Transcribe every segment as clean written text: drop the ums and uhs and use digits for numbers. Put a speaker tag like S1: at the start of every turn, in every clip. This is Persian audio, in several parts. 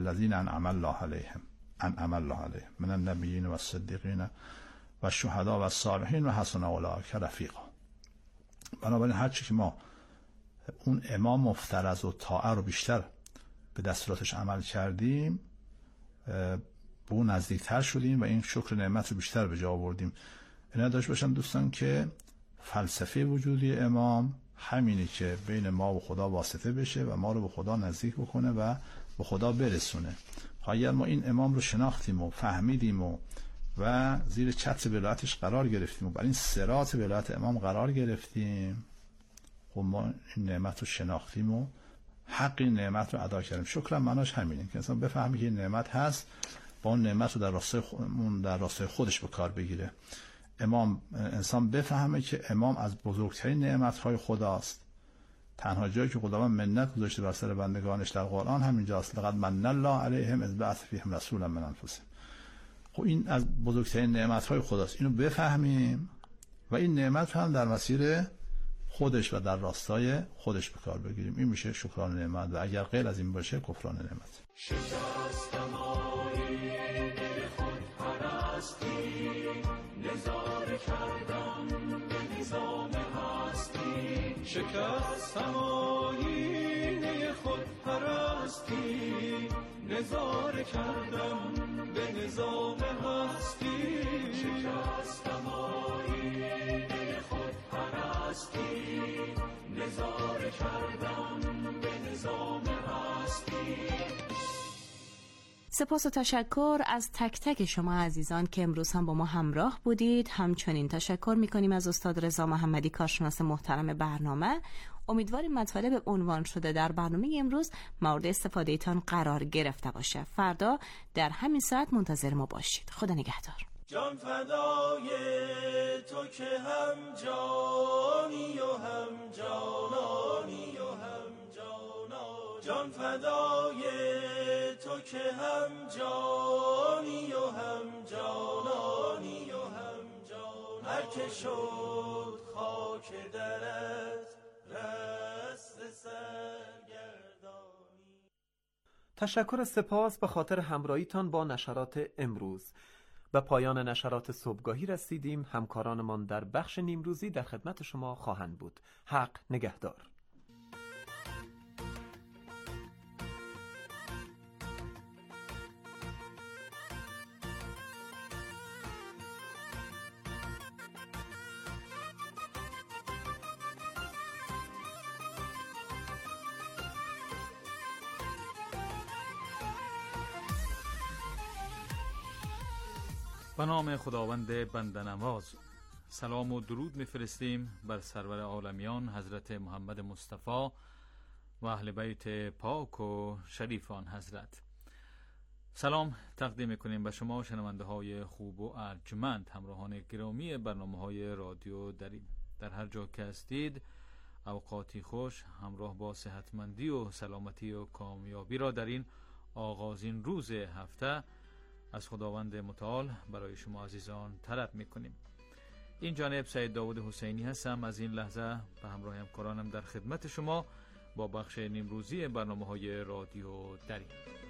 S1: الذین انعم الله علیهم من النبیین و الصدیقین و الشهداء و الصالحین و حسن اولئک رفیقا. بنابراین هر چی که ما اون امام مفترض و طاعه رو بیشتر به دستوراتش عمل کردیم، به اون نزدیکتر شدیم و این شکر نعمت رو بیشتر به جا آوردیم. اینا داشت باشن دوستان که فلسفه وجودی امام همینی که بین ما و خدا واسطه بشه و ما رو به خدا نزدیک بکنه و به خدا برسونه. اگر ما این امام رو شناختیم و فهمیدیم و زیر چتر ولایتش قرار گرفتیم و بر این صراط ولایت امام قرار گرفتیم، خب ما این نعمت رو شناختیم و حق این نعمت رو ادا کردیم. شکرم معناش همینه که انسان بفهمی که این نعمت هست، با اون نعمت رو در راستای خودش به کار بگیره. انسان بفهمه که امام از بزرگترین نعمت‌های خداست. تنها جایی که خداوند منت گذاشته بر سر بندگانش در قرآن همینجاست. لقد من الله علیهم اذ بعث فیهم رسولا من انفسهم. خب این از بزرگترین نعمت‌های خداست. اینو بفهمیم و این نعمت هم در مسیر خودش و در راستای خودش به کار بگیریم. این میشه شکران نعمت و اگر غیر از این باشه کفران نعمت.
S2: شکستم آیین خود پرستی، نظاره کردم به نظام هستی. شکستم آیین خود پرستی، نظاره کردم به نظام هستی. شکستم آیین خود پرستی، نظاره کردم به نظام هستی.
S3: سپاس و تشکر از تک تک شما عزیزان که امروز هم با ما همراه بودید. همچنین تشکر میکنیم از استاد رضا محمدی، کارشناس محترم برنامه. امیدواریم مطالب عنوان شده در برنامه امروز مورد استفاده تان قرار گرفته باشه. فردا در همین ساعت منتظر ما باشید. خدا نگهدار.
S2: جان فدای تو که هم جانی و هم جانانی و هم جانا. جان فدای تو که هم جانی و هم جانانی و هم جانا. هر که شد خاک درت رست سرگردانی.
S4: تشکر سپاس به خاطر همراهیتان با نشرات امروز. به پایان نشرات صبحگاهی رسیدیم. همکارانمان در بخش نیمروزی در خدمت شما خواهند بود. حق نگهدار.
S5: به نام خداوند بنده‌نواز. سلام و درود می‌فرستیم بر سرور عالمیان حضرت محمد مصطفی و اهل بیت پاک و شریف آن حضرت. سلام تقدیم می‌کنیم به شما شنونده های خوب و ارجمند، همراهان گرامی برنامه‌های رادیو دریم. در هر جا که هستید اوقاتی خوش همراه با صحتمندی و سلامتی و کامیابی را در این آغازین روز هفته از خداوند متعال برای شما عزیزان طلب میکنیم. این جانب سید داود حسینی هستم. از این لحظه به همراه همکارانم در خدمت شما با بخش نیمروزی برنامه‌های رادیو دریم.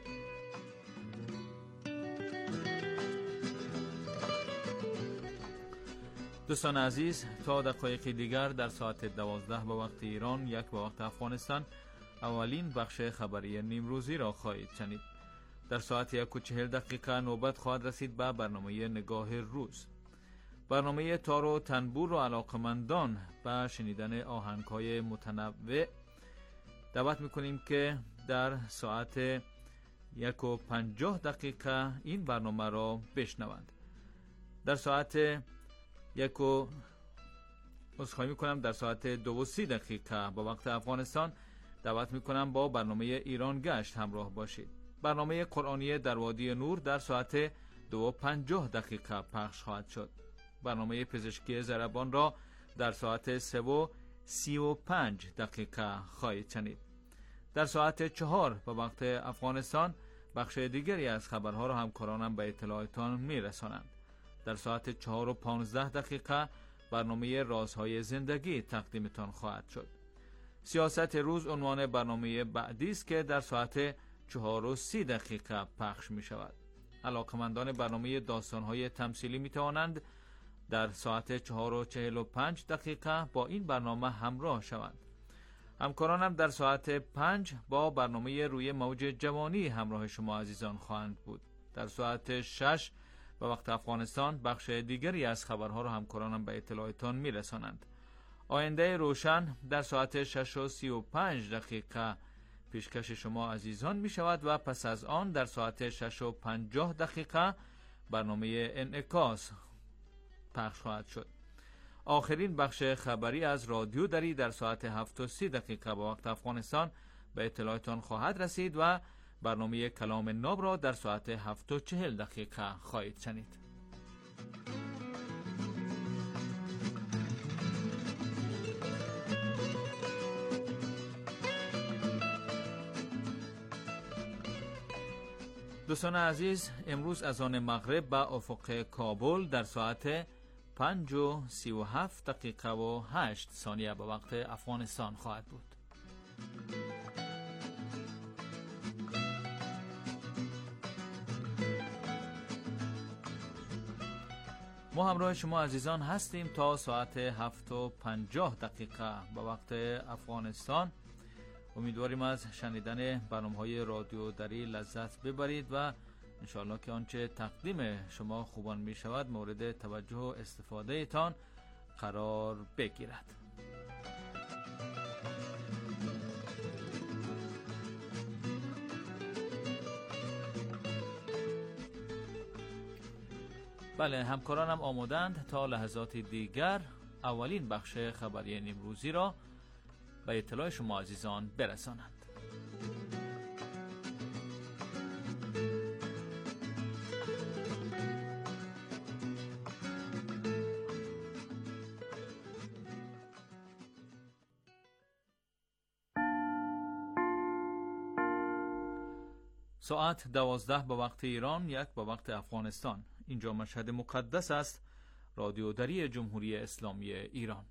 S5: دوستان عزیز، تا دقایق دیگر در ساعت 12 به وقت ایران، 1 به وقت افغانستان، اولین بخش خبری نیمروزی را خواهید شنید. در ساعت 1:40 نوبت خواهد رسید به برنامه نگاه روز. برنامه تار و تنبور و علاقمندان به شنیدن آهنگ‌های متنوع دعوت می‌کنیم که در ساعت 1:50 این برنامه را بشنوند. در ساعت در ساعت 2:30 با وقت افغانستان دعوت می‌کنم با برنامه ایران گشت همراه باشید. برنامه قرآنی در وادی نور در ساعت 2:50 پخش خواهد شد. برنامه پزشکی ضربان را در ساعت 3:35 خواهید شنید. در ساعت 4 به وقت افغانستان بخش دیگری از خبرها را همکارانم به اطلاعتان میرسانند. در ساعت 4:15 برنامه رازهای زندگی تقدیمتان خواهد شد. سیاست روز عنوان برنامه بعدی است که در ساعت 4:30 پخش می شود. علاقمندان برنامه داستان‌های تمثیلی می توانند در ساعت 4:45 با این برنامه همراه شوند. همکارانم در ساعت 5 با برنامه روی موج جوانی همراه شما عزیزان خواهند بود. در ساعت 6 به وقت افغانستان بخش دیگری از خبرها را همکارانم به اطلاعتان می رسانند. آینده روشن در ساعت 6:35 پیشکش شما عزیزان می شود و پس از آن در ساعت 6:50 برنامه انعکاس پخش خواهد شد. آخرین بخش خبری از رادیو دری در ساعت 7:30 با وقت افغانستان به اطلاعتان خواهد رسید و برنامه کلام ناب را در ساعت 7:40 خواهید شنید. دوستان عزیز، امروز از آن مغرب به افق کابل در ساعت 5:37 به وقت افغانستان خواهد بود. ما همراه شما عزیزان هستیم تا ساعت 7:50 به وقت افغانستان. امیدواریم از شنیدن برنامه‌های رادیو دری لذت ببرید و انشاءالله که آنچه تقدیم شما خوبان می شود مورد توجه و استفاده تان قرار بگیرد. بله، همکارانم آمادند تا لحظات دیگر اولین بخش خبری نیمروزی را به اطلاع شما عزیزان برسانند. ساعت 12 به وقت ایران، 1 به وقت افغانستان. اینجا مشهد مقدس است، رادیو دری جمهوری اسلامی ایران.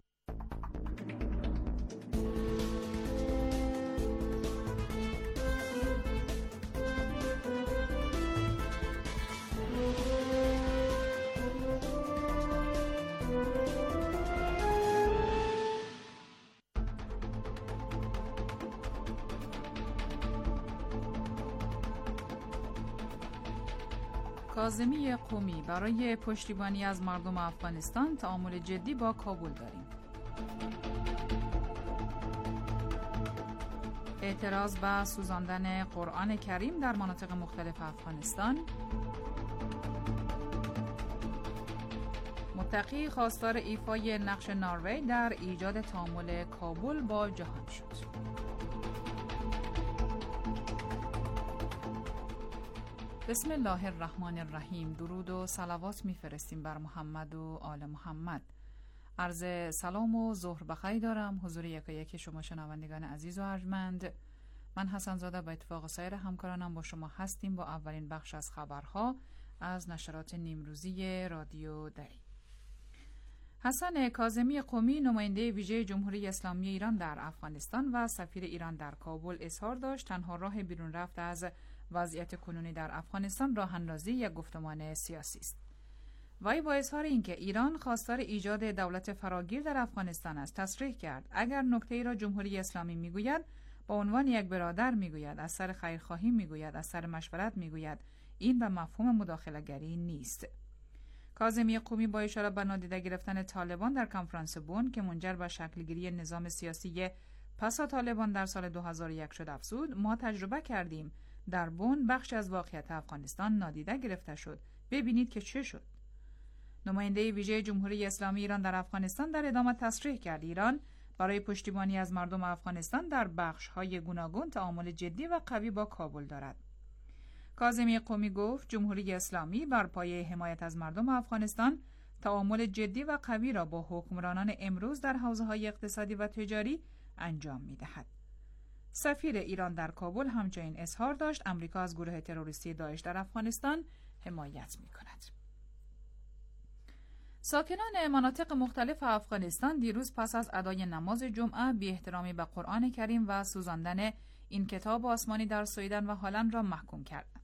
S6: کاظمی قومی: برای پشتیبانی از مردم افغانستان تعامل جدی با کابل داریم. اعتراض به سوزاندن قرآن کریم در مناطق مختلف افغانستان. متقی خواستار ایفای نقش نروژ در ایجاد تعامل کابل با جهان شد. بسم الله الرحمن الرحیم. درود و صلوات میفرستیم بر محمد و آل محمد. عرض سلام و ظهر بخیر دارم حضور یکایک شما شنوندگان عزیز و ارجمند. من حسن زاده به اتفاق سایر همکارانم با شما هستیم با اولین بخش از خبرها از نشرات نیمروزی رادیو دری. حسن کاظمی قومی، نماینده ویژه جمهوری اسلامی ایران در افغانستان و سفیر ایران در کابل، اظهار داشت تنها راه بیرون رفت از وضعیت کنونی در افغانستان راه اندازی یک گفتمان سیاسی است. وی با اظهار اینکه ایران خواستار ایجاد دولت فراگیر در افغانستان است تصریح کرد اگر نکته‌ای را جمهوری اسلامی میگوید با عنوان یک برادر میگوید، از سر خیرخواهی میگوید، از سر مشورت میگوید، این به مفهوم مداخله‌گری نیست. کاظمی قومی با اشاره به نادیده گرفتن طالبان در کنفرانس بن که منجر به شکلگیری نظام سیاسی پس از طالبان در سال 2001 شد افزود: ما تجربه کردیم در بن بخش از واقعیت افغانستان نادیده گرفته شد، ببینید که چه شد. نماینده ویژه جمهوری اسلامی ایران در افغانستان در ادامه تصریح کرد ایران برای پشتیبانی از مردم افغانستان در بخش‌های گوناگون تعامل جدی و قوی با کابل دارد. کاظمی قومی گفت جمهوری اسلامی بر پایه حمایت از مردم افغانستان تعامل جدی و قوی را با حکمرانان امروز در حوزه‌های اقتصادی و تجاری انجام می‌دهد. سفیر ایران در کابل همچنین اظهار داشت امریکا از گروه تروریستی داعش در افغانستان حمایت می‌کند. ساکنان مناطق مختلف افغانستان دیروز پس از ادای نماز جمعه بی احترامی به قرآن کریم و سوزاندن این کتاب آسمانی در سویدن و هلند را محکوم کردند.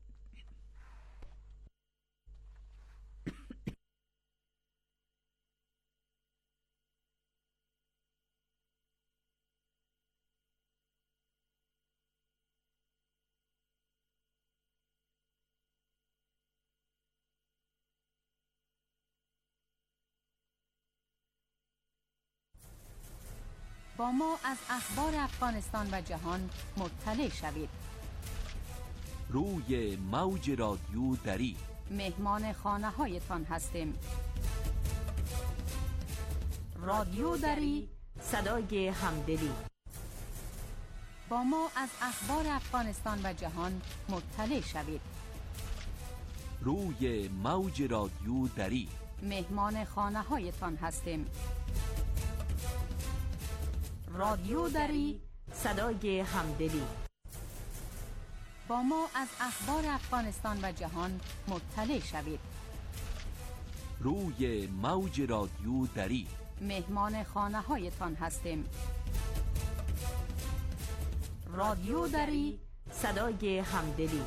S7: با ما از اخبار افغانستان و جهان مطلع شوید.
S8: روی موج رادیو دری
S7: مهمان خانه هایتان هستیم. رادیو دری،
S3: صدای همدلی.
S7: با ما از اخبار افغانستان و جهان مطلع شوید.
S8: روی موج رادیو دری
S7: مهمان خانه هایتان هستیم.
S3: رادیو دری، صدای همدلی.
S7: با ما از اخبار افغانستان و جهان مطلع شوید.
S8: روی موج رادیو دری
S7: مهمان خانه هایتان هستیم.
S3: رادیو دری، صدای همدلی.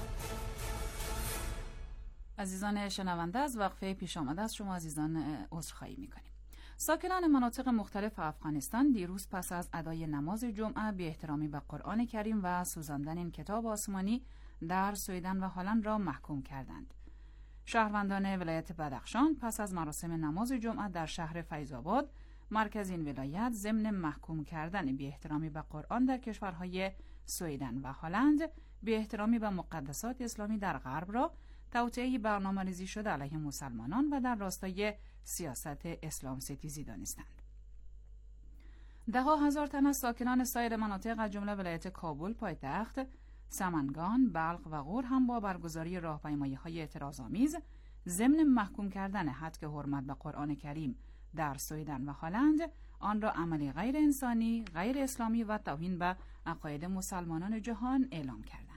S6: عزیزان شنونده، از وقفه پیش آمده از شما عزیزان عذرخواهی می‌کنیم. ساکنان مناطق مختلف افغانستان دیروز پس از ادای نماز جمعه به احترامی به قرآن کریم و سوزاندن این کتاب آسمانی در سویدن و هلند را محکوم کردند. شهروندان ولایت بدخشان پس از مراسم نماز جمعه در شهر فیض‌آباد مرکز این ولایت ضمن محکوم کردن به احترامی به قرآن در کشورهای سویدن و هلند به احترامی به مقدسات اسلامی در غرب را توطئه برنامه‌ریزی شده علیه مسلمانان و در راستای سیاست اسلام ستیزی دانستند. ده‌ها هزار تن از ساکنان سایر مناطق از جمله ولایت کابل پایتخت، سمنگان، بلخ و غور هم با برگزاری راهپیمایی‌های اعتراض‌آمیز ضمن محکوم کردن حد حرمت به قرآن کریم در سویدن و هلند آن را عملی غیر انسانی، غیر اسلامی و توهین به عقاید مسلمانان جهان اعلام کردند.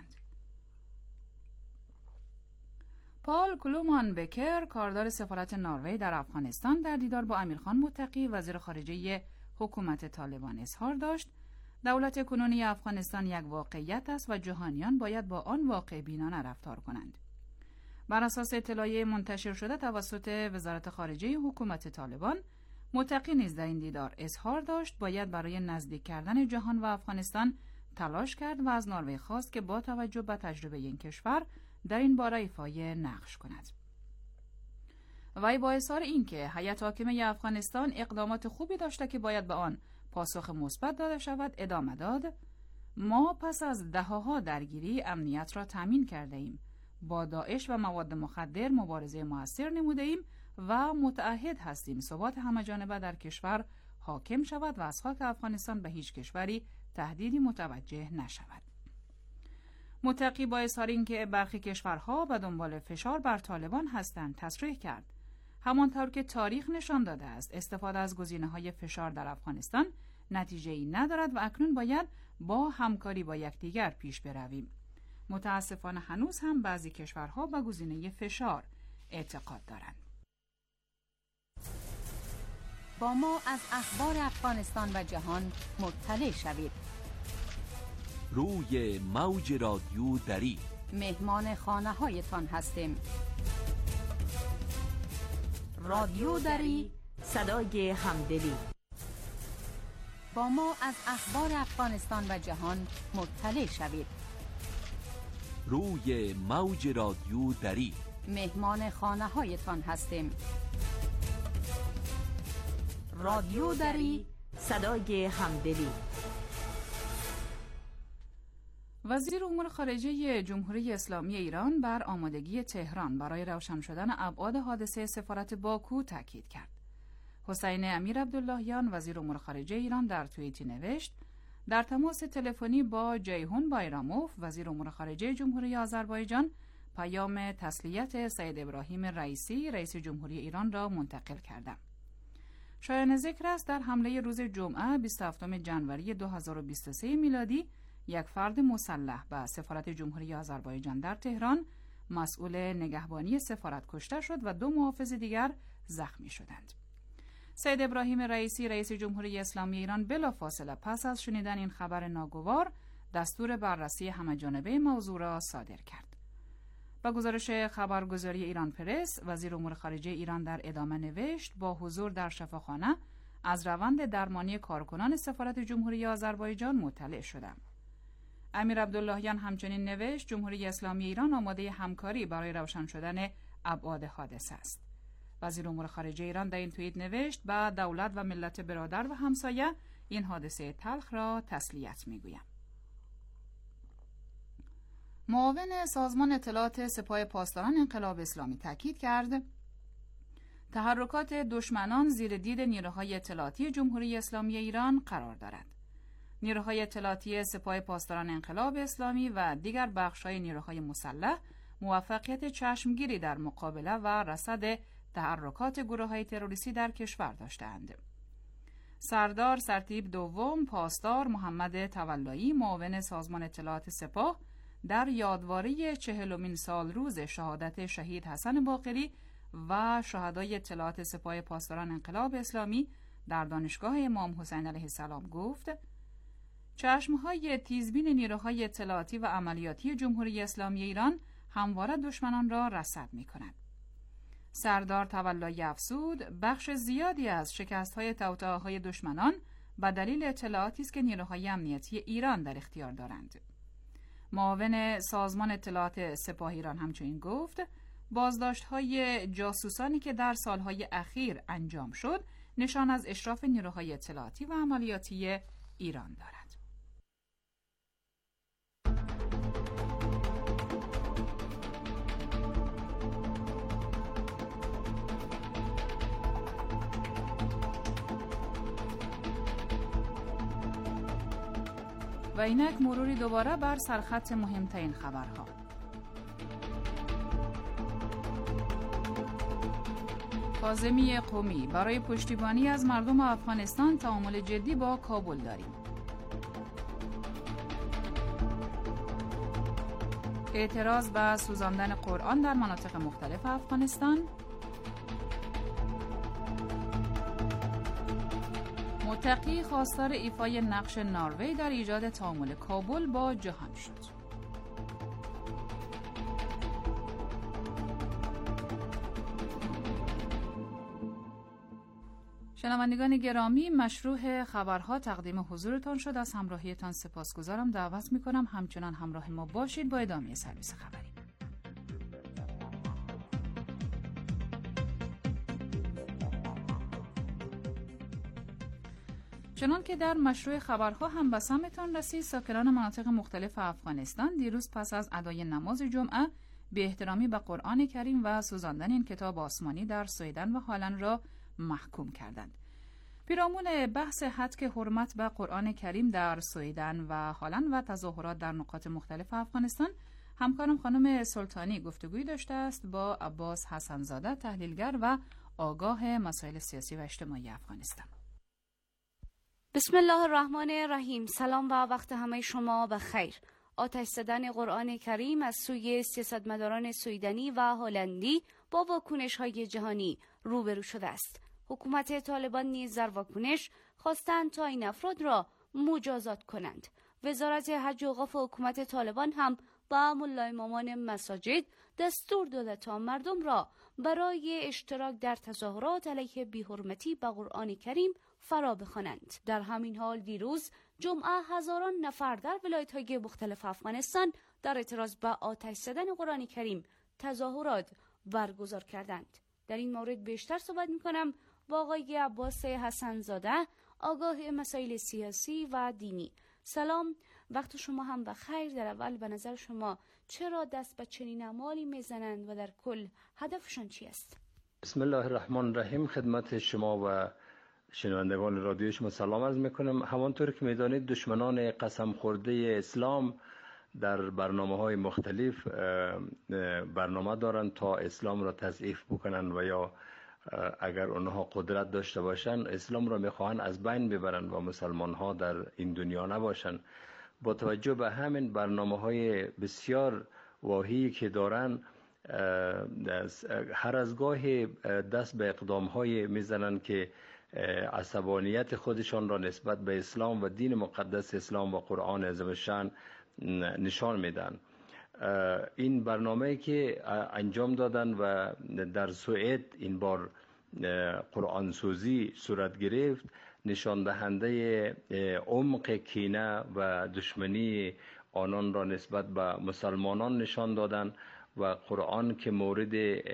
S6: پال کلومان بکر، کاردار سفارت نروژ در افغانستان، در دیدار با امیرخان متقی وزیر خارجه حکومت طالبان اظهار داشت دولت کنونی افغانستان یک واقعیت است و جهانیان باید با آن واقع بینانه رفتار کنند. بر اساس اطلاعیه منتشر شده توسط وزارت خارجه حکومت طالبان، متقی نیز در این دیدار اظهار داشت باید برای نزدیک کردن جهان و افغانستان تلاش کرد و از نروژ خواست که با توجه به تجربه این کشور در این باره ایفای نقش کند. وی با اظهار اینکه هیئت حاکمه افغانستان اقدامات خوبی داشته که باید به آن پاسخ مثبت داده شود ادامه داد: ما پس از دهه‌ها درگیری امنیت را تامین کرده ایم، با داعش و مواد مخدر مبارزه موثر نموده ایم و متعهد هستیم ثبات همه‌جانبه در کشور حاکم شود و از خاک افغانستان به هیچ کشوری تهدیدی متوجه نشود. متقی با اظهار اینکه برخی کشورها به دنبال فشار بر طالبان هستند تصریح کرد همانطور که تاریخ نشان داده است استفاده از گزینه‌های فشار در افغانستان نتیجه‌ای ندارد و اکنون باید با همکاری با یکدیگر پیش برویم. متاسفانه هنوز هم بعضی کشورها به گزینه فشار اعتقاد دارند.
S7: با ما از اخبار افغانستان و جهان مطلع شوید.
S8: روی موج رادیو دری
S7: مهمان خانه هایتان هستیم.
S3: رادیو دری، صدای همدلی.
S7: با ما از اخبار افغانستان و جهان مطلع شوید.
S8: روی موج رادیو دری
S7: مهمان خانه هایتان هستیم.
S3: رادیو دری، صدای همدلی.
S6: وزیر امور خارجه جمهوری اسلامی ایران بر آمادگی تهران برای روشن شدن ابعاد حادثه سفارت باکو تاکید کرد. حسین امیر عبداللهیان وزیر امور خارجه ایران در توییتی نوشت: در تماس تلفنی با جیهون بایراموف وزیر امور خارجه جمهوری آذربایجان پیام تسلیت سید ابراهیم رئیسی رئیس جمهوری ایران را منتقل کردم. شایان ذکر است در حمله روز جمعه 27 جنوری 2023 میلادی یک فرد مسلح به سفارت جمهوری آذربایجان در تهران مسئول نگهبانی سفارت کشته شد و 2 محافظ دیگر زخمی شدند. سید ابراهیم رئیسی رئیس جمهوری اسلامی ایران بلافاصله پس از شنیدن این خبر ناگوار دستور بررسی همه‌جانبه موضوع را صادر کرد. با گزارش خبرگزاری ایران پرس، وزیر امور خارجه ایران در ادامه نوشت با حضور در شفاخانه از روند درمانی کارکنان سفارت جمهوری آذربایجان مطلع شدم. امیر عبداللهیان همچنین نوشت جمهوری اسلامی ایران آماده همکاری برای روشن شدن ابعاد حادثه است. وزیر امور خارجه ایران در این توییت نوشت با دولت و ملت برادر و همسایه این حادثه تلخ را تسلیت میگویم. معاون سازمان اطلاعات سپاه پاسداران انقلاب اسلامی تاکید کرد تحرکات دشمنان زیر دید نیروهای اطلاعاتی جمهوری اسلامی ایران قرار دارد. نیروهای اطلاعاتی سپاه پاسداران انقلاب اسلامی و دیگر بخش‌های نیروهای مسلح موفقیت چشمگیری در مقابله و رصد تحرکات گروه‌های تروریستی در کشور داشتند. سردار سرتیپ دوم پاسدار محمد تولایی معاون سازمان اطلاعات سپاه در یادواری 40مین سال روز شهادت شهید حسن باقری و شهدای اطلاعات سپاه پاسداران انقلاب اسلامی در دانشگاه امام حسین علیه السلام گفت چشمهای تیزبین نیروهای اطلاعاتی و عملیاتی جمهوری اسلامی ایران همواره دشمنان را رصد می‌کند. سردار تولایی افزود بخش زیادی از شکست‌های توطئه‌های دشمنان به دلیل اطلاعاتی است که نیروهای امنیتی ایران در اختیار دارند. معاون سازمان اطلاعات سپاه ایران همچنین گفت بازداشت‌های جاسوسانی که در سالهای اخیر انجام شد نشان از اشراف نیروهای اطلاعاتی و عملیاتی ایران دارد. و اینک مروری دوباره بر سرخط مهمترین خبرها. کاظمی قومی برای پشتیبانی از مردم افغانستان تعامل جدی با کابل داریم. اعتراض به سوزاندن قرآن در مناطق مختلف افغانستان. متقی خواستار ایفای نقش نروژ در ایجاد تعامل کابل با جهان شد. شنوندگان گرامی، مشروع خبرها تقدیم حضورتان شد. از همراهیتان سپاسگزارم. دعوت می‌کنم همچنان همراه ما باشید با ادامه سرویس خبری. چنان که در مشروع خبرها هم به سمعتان رسید، ساکنان مناطق مختلف افغانستان دیروز پس از ادای نماز جمعه به احترامی به قرآن کریم و سوزاندن این کتاب آسمانی در سویدن و هلند را محکوم کردند. پیرامون بحث حد حرمت به قرآن کریم در سویدن و هلند و تظاهرات در نقاط مختلف افغانستان، همکارم خانم سلطانی گفتگویی داشته است با عباس حسن‌زاده، تحلیلگر و آگاه مسائل سیاسی و اجتماعی افغانستان.
S9: بسم الله الرحمن الرحیم. سلام و وقت همه شما بخیر. آتش زدن قرآن کریم از سوی سیاستمداران سویدنی و هلندی با واکنش‌های جهانی روبرو شده است. حکومت طالبان نیز در واکنش خواستند تا این افراد را مجازات کنند. وزارت حج و اوقاف حکومت طالبان هم با ملا امامان مساجد دستور داده تا مردم را برای اشتراک در تظاهرات علیه بی‌حرمتی به قرآن کریم فرا بخوانند. در همین حال دیروز جمعه هزاران نفر در ولایت‌های مختلف افغانستان در اعتراض به آتش زدن قرآن کریم تظاهرات برگزار کردند. در این مورد بیشتر صحبت می‌کنم با آقای عباس حسن‌زاده، آگاه مسائل سیاسی و دینی. سلام، وقت شما هم بخیر. در اول به نظر شما چرا دست به چنین اعمالی میزنند و در کل هدفشان چی است؟
S10: بسم الله الرحمن الرحیم. خدمت شما و شنوندگان رادیو شما سلام عرض میکنم. همانطور که میدانید دشمنان قسم خورده اسلام در برنامه‌های مختلف برنامه دارند تا اسلام را تضعیف بکنن و یا اگر اونها قدرت داشته باشن اسلام را میخواهند از بین ببرن و مسلمان ها در این دنیا نباشن. با توجه به همین برنامه‌های بسیار واهی که دارن، هر از گاهی دست به اقدام‌های میزنن که عصبانیت خودشان را نسبت به اسلام و دین مقدس اسلام و قرآن عظیم الشأن نشان میدن. این برنامه‌ای که انجام دادن و در سوئد این بار قرآن سوزی صورت گرفت، نشان دهنده عمق کینه و دشمنی آنان را نسبت به مسلمانان نشان دادن و قرآن که مورد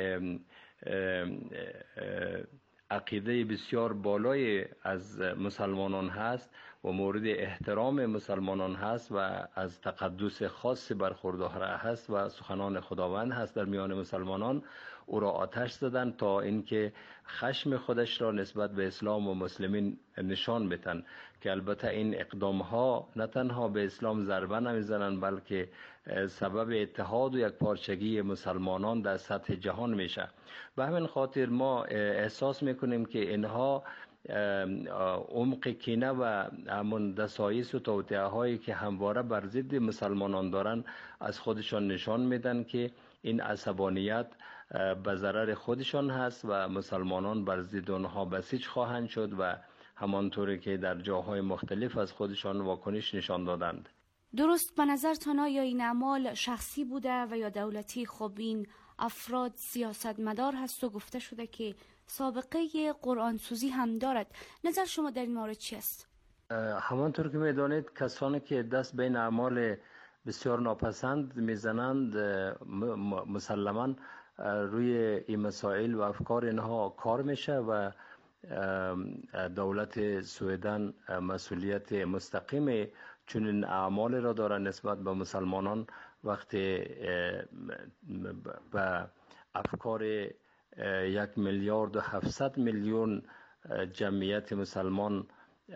S10: عقیده بسیار بالای از مسلمانان هست و مورد احترام مسلمانان هست و از تقدس خاص برخوردار هست و سخنان خداوند هست در میان مسلمانان، او را آتش زدن تا اینکه خشم خودش را نسبت به اسلام و مسلمین نشان بدن، که البته این اقدام ها نه تنها به اسلام ضربه نمیزنند بلکه سبب اتحاد و یک پارچگی مسلمانان در سطح جهان میشه. به همین خاطر ما احساس میکنیم که اینها عمق کینه و همون دسایس و توطئه هایی که همواره بر ضد مسلمانان دارن از خودشان نشان میدن که این عصبانیت به ضرر خودشان هست و مسلمانان بر ضد آنها بسیج خواهند شد و همانطوری که در جاهای مختلف از خودشان واکنش نشان دادند.
S9: درست به نظرتان آیا این اعمال شخصی بوده و یا دولتی؟ خب این افراد سیاستمدار هست و گفته شده که سابقه قرآن سوزی هم دارد. نظر شما در این مورد چی است؟
S10: همانطور که میدانید کسانی که دست به این اعمال بسیار ناپسند میزنند مسلماً روی این مسائل و افکار اینها کار میشه و دولت سوئدن مسئولیت مستقیم چنین اعمال را دارد نسبت به مسلمانان. وقتی به افکار 1,700,000,000 جمعیت مسلمان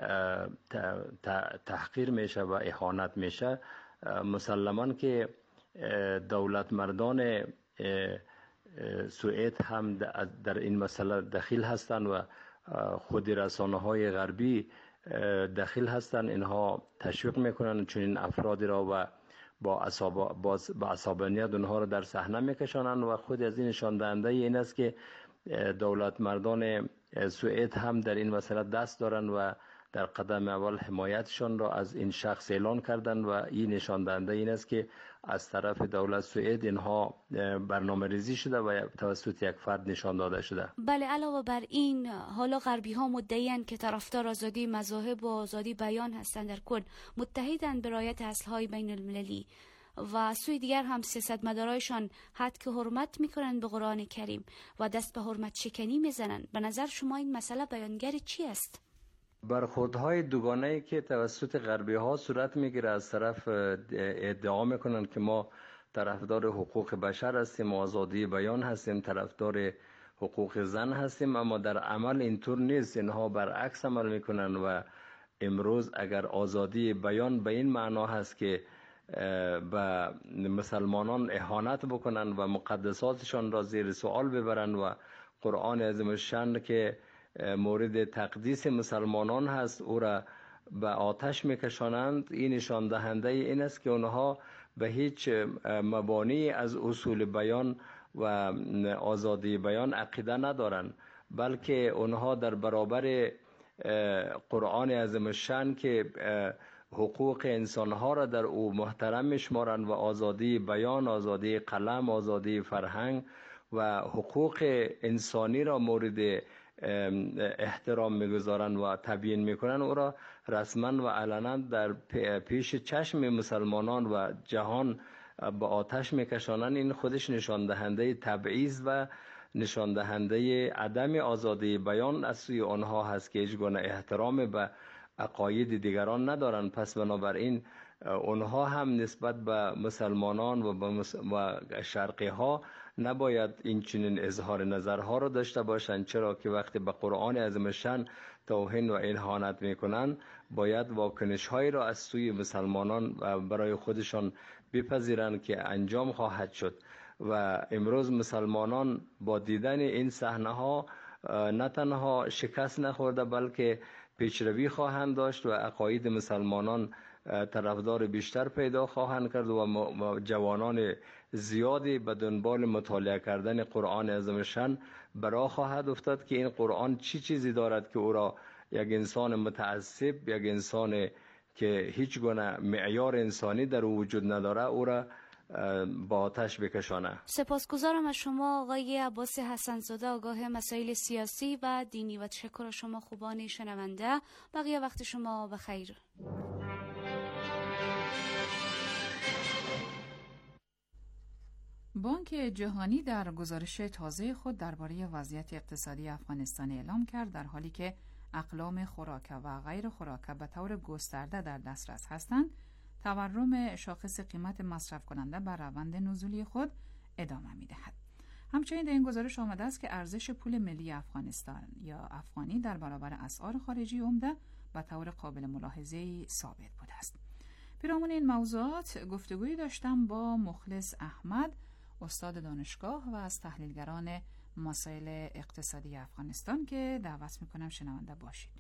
S10: تحقیر میشه و اهانت میشه، مسلمان که دولت مردان سوئد هم در این مسئله دخیل هستند و خود رسانه های غربی دخیل هستند. اینها تشویق میکنن چون این افراد را و با عصبانیت اونها را در صحنه میکشانند و خود از این نشان دهنده این است که دولت مردان سوئد هم در این مسئله دست دارند و در قدم اول حمایتشان را از این شخص اعلان کردند و این نشان دهنده این است که از طرف دولت سوئد اینها برنامه ریزی شده و توسط یک فرد نشان داده شده.
S9: بله، علاوه بر این حالا غربی ها مدعی‌اند که طرفدار آزادی مذاهب و آزادی بیان هستند، در کل متحدند به رعایت اصل‌های بین المللی و سوی دیگر هم سیاستمدارایشان حد که حرمت میکنند به قرآن کریم و دست به حرمت شکنی میزنند. به نظر شما این مسئله بیانگر چی است؟
S10: برخوردهای دوگانه‌ای که توسط غربی ها صورت میگیره، از طرف ادعا میکنن که ما طرفدار حقوق بشر هستیم، آزادی بیان هستیم، طرفدار حقوق زن هستیم، اما در عمل اینطور نیست. اینها برعکس عمل میکنن و امروز اگر آزادی بیان به این معنا هست که به مسلمانان اهانت بکنن و مقدساتشان را زیر سوال ببرن و قرآن عظیم الشأن که مورد تقدیس مسلمانان هست او را به آتش میکشانند، این نشان دهنده این است که اونها به هیچ مبانی از اصول بیان و آزادی بیان عقیده ندارند، بلکه اونها در برابر قرآن عظیم الشأن که حقوق انسانها را در او محترم میشمارند و آزادی بیان، آزادی قلم، آزادی فرهنگ و حقوق انسانی را مورد احترام میگذارن و تبیین میکنن، او را رسما و علنا در پیش چشم مسلمانان و جهان به آتش میکشانن. این خودش نشان دهنده تبعیض و نشان دهنده عدم آزادی بیان از سوی آنها هست که هیچ گونه احترام به عقاید دیگران ندارن. پس بنابراین اونها هم نسبت به مسلمانان و شرقی ها نباید این چنین اظهار نظرها را داشته باشند، چرا که وقتی به قرآن عظیم الشأن توهین و اهانت میکنن باید واکنش هایی را از سوی مسلمانان برای خودشان بپذیرند که انجام خواهد شد. و امروز مسلمانان با دیدن این صحنه ها نه تنها شکست نخورده بلکه پیشروی خواهند داشت و عقاید مسلمانان طرفدار بیشتر پیدا خواهند کرد و جوانان زیادی به دنبال مطالعه کردن قرآن عظیم شان برای خواهد افتاد که این قرآن چی چیزی دارد که او را یک انسان متعصب، یک انسان که هیچ گونه معیار انسانی در او وجود نداره، او را با آتش بکشانه.
S9: سپاسگزارم از شما آقای عباس حسن‌زاده، آگاه مسائل سیاسی و دینی، و تشکر از شما خوبان شنونده. بقیه وقت شما بخیر.
S6: بانک جهانی در گزارش تازه خود درباره وضعیت اقتصادی افغانستان اعلام کرد در حالی که اقلام خوراک و غیر خوراک به طور گسترده در دسترس هستند، تورم شاخص قیمت مصرف کننده بر روند نزولی خود ادامه می‌دهد. همچنین در این گزارش آمده است که ارزش پول ملی افغانستان یا افغانی در برابر اسعار خارجی عمده به طور قابل ملاحظه‌ای ثابت بوده است. پیرامون این موضوعات گفتگویی داشتم با مخلص احمد، استاد دانشگاه و از تحلیلگران مسائل اقتصادی افغانستان، که دعوت میکنم شنونده باشید.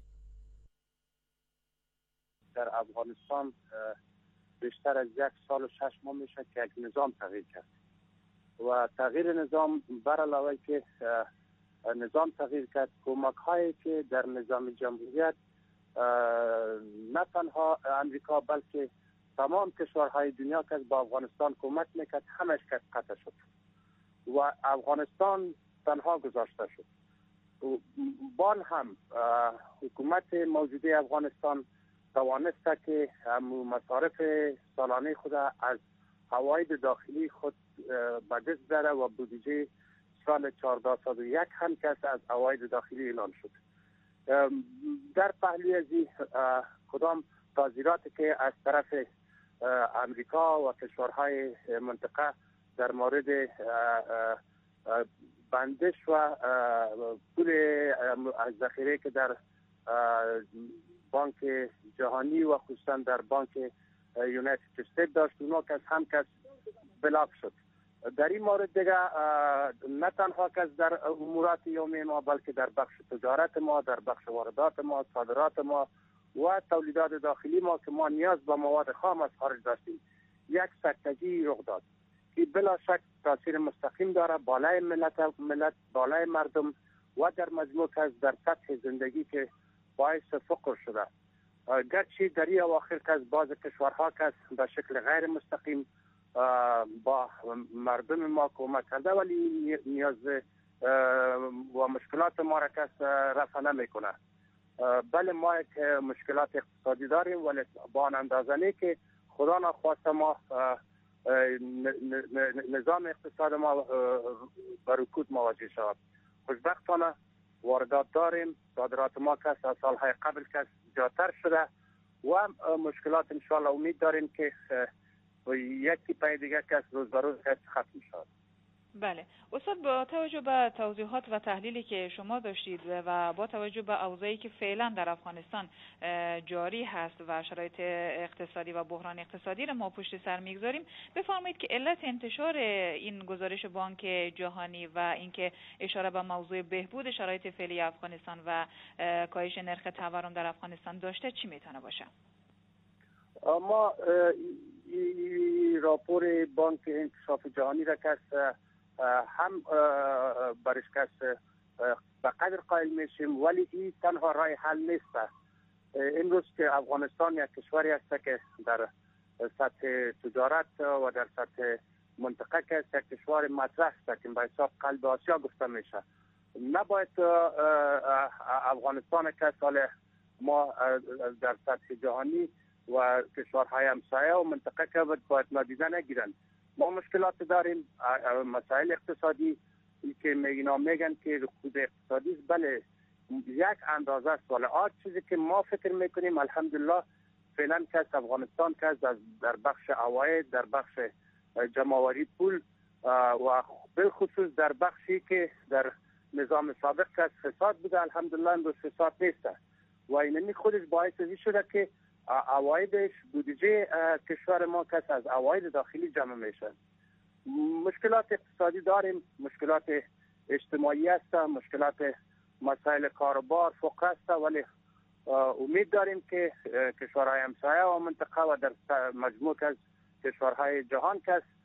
S11: در افغانستان بیشتر از 1 سال و 6 ماه میشه که یک نظام تغییر کرد و تغییر نظام بر علاوه که نظام تغییر کرد، کمک هایی که در نظام جمهوریت نه تنها امریکا بلکه تمام کشورهای دنیا که با افغانستان کمک میکرد همش قطع شد و افغانستان تنها گذاشته شد. بان هم حکومت موجوده افغانستان توانسته که مصارف سالانه خود از عواید داخلی خود به دست داره و بودجه سال 1401 هم که از عواید داخلی اعلان شد. در پهلوی از کدام تعذیراتی که از طرف امریکا و کشورهای منطقه در مورد بندش و پول از ذخیره که در بانک جهانی و خصوصا در بانک یونایتد استیت داشت، اونا که هم کس بلاک شد. در این مورد دیگه نه تنها که در امورات یومی ما بلکه در بخش تجارت ما، در بخش واردات ما، صادرات ما و تولیدات داخلی ما که ما نیاز به مواد خام از خارج داشتیم، یک سکتگی رخ داد که بلا شک تاثیر مستقیم داره بالای ملت، بالای مردم و در مجموع از در سطح زندگی که باعث فقر شده. گرچه در این اواخر که از بعض کشورها که به شکل غیر مستقیم با مردم ما کمک کرده، ولی نیاز و مشکلات ما را کس رفع نمیکنه. بله ما یک مشکلات اقتصادی داریم، ولی با آن اندازه که خدا نخواسته ما نظام اقتصاد ما به رکود مواجه شود. خوشبختانه واردات داریم، صادرات ما که از سالهای قبل که زیادتر شده و مشکلات انشاءالله امید داریم که یکی پای دیگه که روز به روز ختم شد.
S12: بله استاد، با توجه به توضیحات و تحلیلی که شما داشتید و با توجه به اوضاعی که فعلا در افغانستان جاری هست و شرایط اقتصادی و بحران اقتصادی را ما پشت سر میگذاریم، بفرمایید که علت انتشار این گزارش بانک جهانی و اینکه اشاره به موضوع بهبود شرایط فعلی افغانستان و کاهش نرخ تورم در افغانستان داشته چی میتونه باشه؟
S11: ما راپور بانک انکشاف جهانی را که هم برش کس به قدر قائل میشیم، ولی این تنها راه حل نیست. امروز که افغانستان یک کشوری است که در سطح تجارت و در سطح منطقه که یک کشور مطرح است که به حساب قلب آسیا گفته میشه، نباید افغانستان که سال ما در سطح جهانی و کشورهای همسایه و منطقه که باید نادیده نگیرند. ما مشکلات داریم، مسائل اقتصادی که میگن که رکود اقتصادی است، بله یک اندازه است، ولی چیزی که ما فکر میکنیم الحمدلله فعلا که افغانستان که در بخش عواید، در بخش جمع‌آوری پول و بالخصوص در بخشی که در نظام سابق که فساد بوده، الحمدلله امروز فساد نیست و اینمی خودش باعث شده که عوایدش بودجه کشور ما که از عواید داخلی جمع میشه. مشکلات اقتصادی داریم، مشکلات اجتماعی است، مشکلات مسائل کاروبار، فقر است، ولی امید داریم که کشورهای همسایه و منطقه و در مجموع از کشورهای جهان که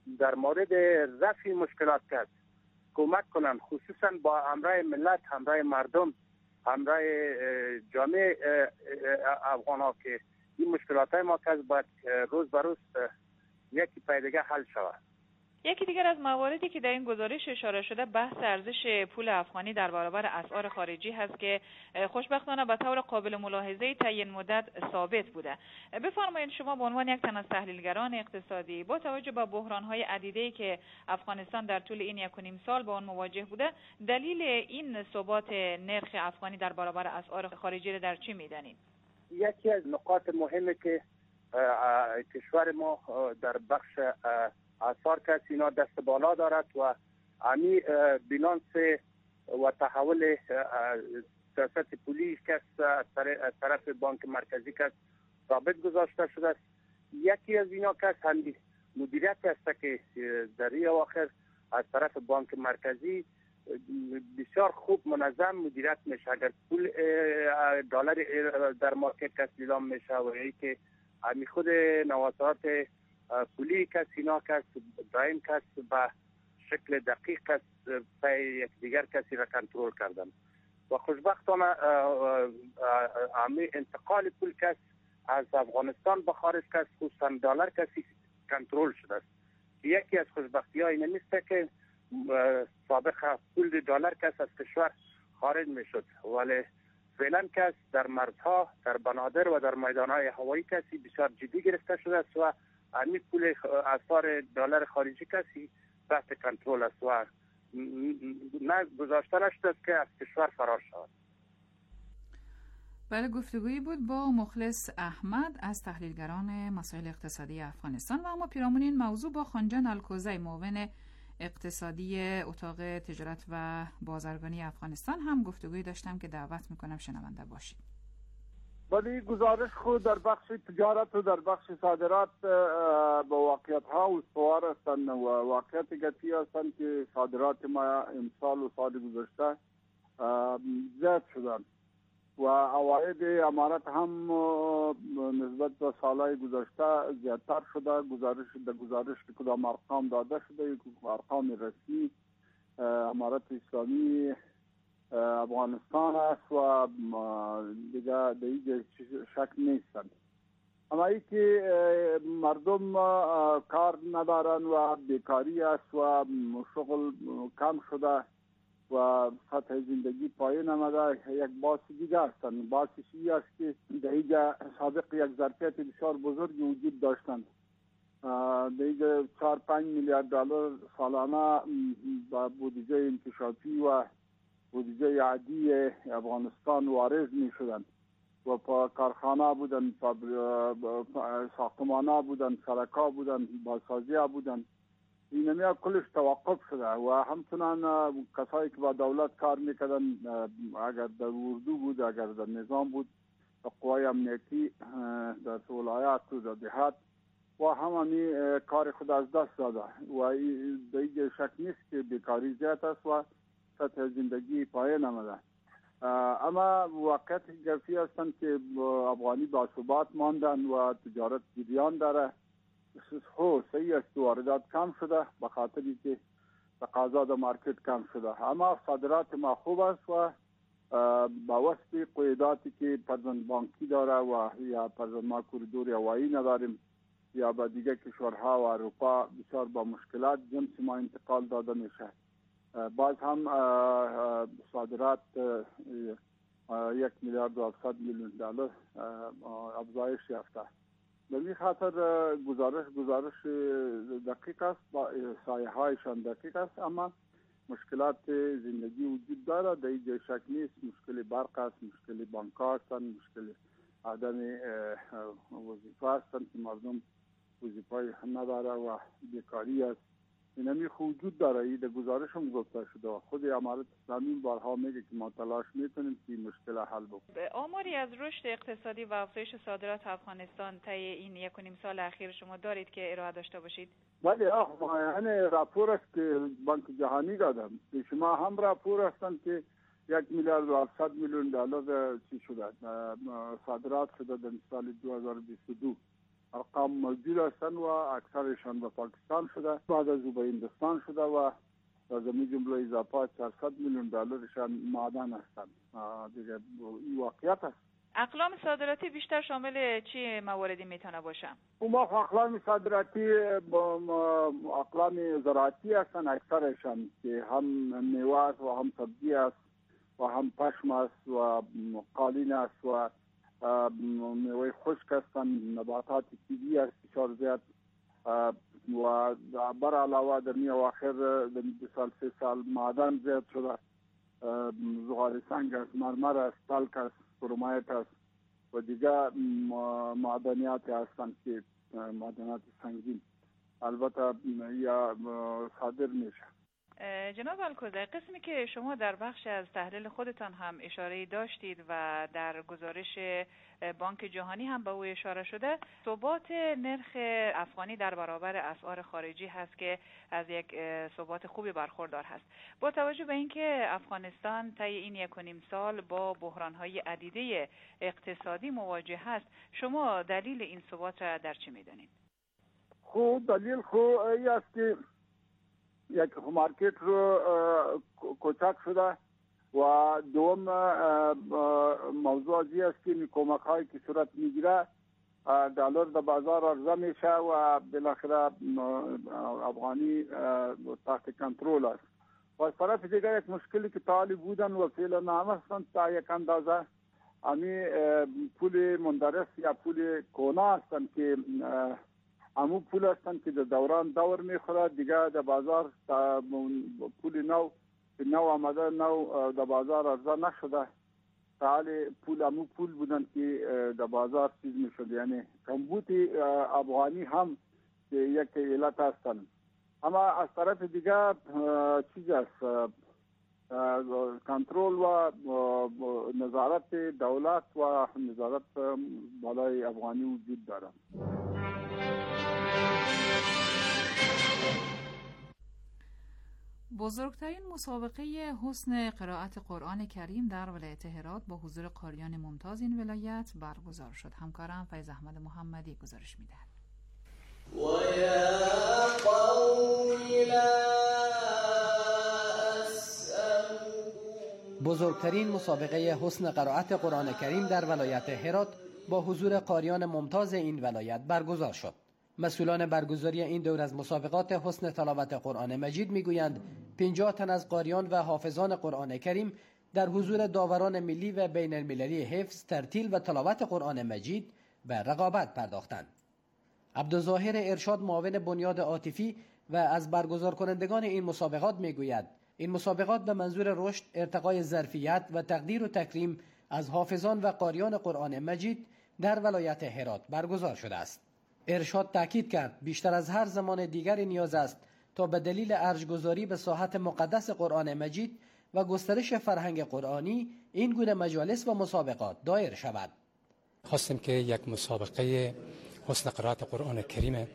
S11: در مورد رفع مشکلات کرد کمک کنند، خصوصا با همراه ملت، همراه مردم، همراه جامعه افغان ها که این مشکلات های ما که باید روز به روز یکی پای دیگه حل شود.
S12: یکی دیگر از مواردی که در این گزارش اشاره شده بحث ارزش پول افغانی در برابر اسعار خارجی هست که خوشبختانه به طور قابل ملاحظه تعیین مدت ثابت بوده. بفرمایید شما به عنوان یک تن از تحلیلگران اقتصادی با توجه به بحران‌های عدیده‌ای که افغانستان در طول این 1.5 سال با آن مواجه بوده، دلیل این ثبات نرخ افغانی در برابر اسعار خارجی را در چی می‌دانید؟
S11: یکی از نقاط مهمی که کشور ما در بخش اسعار که اینا دست بالا دارد و امی بیلانس و تحول سیاست پولی که از طرف بانک مرکزی که ثابت گذاشته شده است. یکی از اینا که همین مدیریت است که در این اواخر از طرف بانک مرکزی بسیار خوب منظم مدیریت میشه. اگر پول دلار در مارکت کس اعلام میشه و ای که همین خود نوسانات پولی کس اینا کس دائم کس به شکل دقیق کس پای یک دیگر کسی را کنترل کردن و خوشبختانه انتقال پول کس از افغانستان به خارج کس خصوصا دلار کسی کنترل شده است. یکی از خوشبختی ها این نیست که سابق پول دلار کس از کشور خارج می شد، ولی فعلا کس در مرزها، در بنادر و در میدانهای هوایی کسی بسیار جدی گرفته شده است و همین پول اسعار دلار خارجی کسی تحت کنترل است و نه گذاشته نشده است که از کشور فرار شود.
S6: بله، گفتگویی بود با مخلص احمد از تحلیلگران مسائل اقتصادی افغانستان و اما پیرامون این موضوع با خانجان الکوزی معاون اقتصادی اتاق تجارت و بازرگانی افغانستان هم گفتگویی داشتم که دعوت میکنم شنونده باشید.
S13: ولی گزارش خود در بخش تجارت و در بخش صادرات با واقعیت ها استوار هستند و واقعیت گتی هستند که صادرات ما امسال و سال گذشته زیاد شدند و عواید امارت هم نسبت به سالهای گذشته زیادتر شده. گزارش کدام ارقام داده شده، ارقام رسمی امارت اسلامی افغانستان است و دیگه شک نیستند. اما ای که مردم کار ندارن و بیکاری است و شغل کم شده و سطح زندگی پایین آمده، یک باعث دیگه هستند. باعثش این است که در اینجا سابق یک ظرفیت بسیار بزرگی وجود داشتند. در اینجا 4-5 میلیارد دلار سالانه با بودجه انکشافی و بودجه عادی افغانستان وارد می شدند و پا کارخانه بودن، ساختمانه بودن، سرکا بودن، بازسازی بودن. اینمی کلش توقف شده و همچنان کسایی که با دولت کار میکردن، اگر در اردو بود، اگر در نظام بود، قوای امنیتی در ولایات و در دهات و همانی کار خود از دست داده و دیگه شک نیست که بیکاری زیاد است و سطح زندگی پایین آمده. اما واقعیت گرفتی هستند که افغانی با ثبات ماندن و تجارت جریان داره. صحیح است، واردات کم شده به خاطری که تقاضا در مارکت کم شده، اما صادرات ما خوب است و با واسطه قیوداتی که پرزند بانکی داره و یا پرزند ما کوریدور هوایی نداریم یا با دیگه کشورها و اروپا بسیار با مشکلات جنس ما انتقال داده میشه. باز هم صادرات 1 میلیارد و 700 میلیون دلار افزایش یافته. به این خاطر گزارش دقیق است، با سایه هایشان دقیق است، اما مشکلات زندگی وجود داره. در اینجا شک نیست. مشکل برق است، مشکل بانک هستند، مشکل عدم وظیفه هستند که مردم وظیفه نداره و بیکاری است. اینمی وجود داره. این در گزارش هم گفته شده. خود امارت اسلامی بارها میگه که ما تلاش میکنیم که مشکل حل بکنیم.
S12: آماری از رشد اقتصادی و افزایش صادرات افغانستان طی این 1.5 سال اخیر شما دارید که ارائه داشته باشید؟
S13: بله، یعنی راپور است که بانک جهانی دادم. شما هم راپور هستند که 1 میلیارد و 700 میلیون دلار چی شده صادرات شده در سال 2022. ارقام موجود هستند و اکثرشان به پاکستان شده، بعد از او به هندوستان شده و از این جمله اضافه 400 میلیون دلارشان معدن هستند. دیگه این واقعیت است.
S12: اقلام صادراتی بیشتر شامل چی مواردی میتونه باشه؟
S13: ما اقلام صادراتی اقلام زراعتی هستند اکثرشان که هم میوه است و هم سبزی است و هم پشم است و قالین است و میوه خشک هستند، نباتات طبیعی است بسیار زیاد و بر علاوه در این اواخر در 2 سال 3 سال معدن زیاد شده، زغال سنگ است، مرمر است، تلک است، کرومایت است و دیگر معدنیات هستند که معدنیات سنگین البته یا صادر میشه.
S12: جناب الکوزی، قسمی که شما در بخش از تحلیل خودتان هم اشاره داشتید و در گزارش بانک جهانی هم به او اشاره شده، ثبات نرخ افغانی در برابر اسعار خارجی هست که از یک ثبات خوبی برخوردار هست. با توجه به اینکه افغانستان طی این 1.5 سال با بحران‌های عدیده اقتصادی مواجه هست، شما دلیل این ثبات را در چی می‌دانید؟
S13: خوب دلیل خوب است که یک مارکت رو کوچک شده و دوم موضوع ازی است که کمک هایی که صورت میگیره دلار در بازار عرضه میشه و بالاخره افغانی تحت کنترل است. و از طرف دیگر یک مشکلی که تعالی بودن و فعلا نام هستند تا یک اندازه امی پول مندرس یا پول کونا هستند که امو پول هستند که در دوران دور میخوره، دیگه در بازار پول نو آمده نو در بازار عرضه نشده، حال پول امو پول بودن که در بازار چیز میشد، یعنی کمبود افغانی هم یک علت هستند. اما از طرف دیگه چیز است کنترل و نظارت دولت و نظارت بالای افغانی وجود داره.
S6: بزرگترین مسابقه حسن قرائت قرآن کریم در ولایت هرات با حضور قاریان ممتاز این ولایت برگزار شد. همکارم فیض احمد محمدی گزارش می‌دهد.
S14: بزرگترین مسابقه حسن قرائت قرآن کریم در ولایت هرات با حضور قاریان ممتاز این ولایت برگزار شد. مسئولان برگزاری این دور از مسابقات حسن تلاوت قرآن مجید میگویند 50 تن از قاریان و حافظان قرآن کریم در حضور داوران ملی و بین المللی حفظ، ترتیل و تلاوت قرآن مجید به رقابت پرداختند. عبدالظاهر ارشاد معاون بنیاد عاطفی و از برگزار کنندگان این مسابقات میگوید این مسابقات به منظور رشد، ارتقای ظرفیت و تقدیر و تکریم از حافظان و قاریان قرآن مجید در ولایت هرات برگزار شده است. ارشاد تاکید کرد بیشتر از هر زمان دیگری نیاز است تا به دلیل ارجگذاری به ساحت مقدس قرآن مجید و گسترش فرهنگ قرآنی این گونه مجالس و مسابقات دایر شود.
S15: خواستیم که یک مسابقه حسن قرائت قرآن کریم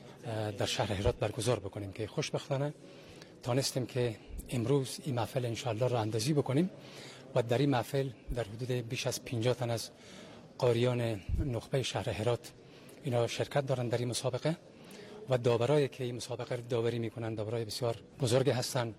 S15: در شهر هرات برگزار بکنیم که خوشبختانه تانستیم که امروز این محفل انشاءالله را اندازی بکنیم و در این محفل در حدود بیش از 50 تن از قاریان نخبه شهر هرات اینا شرکت دارند در این مسابقه و داورایی که این مسابقه داوری میکنند داورای بسیار بزرگ هستند.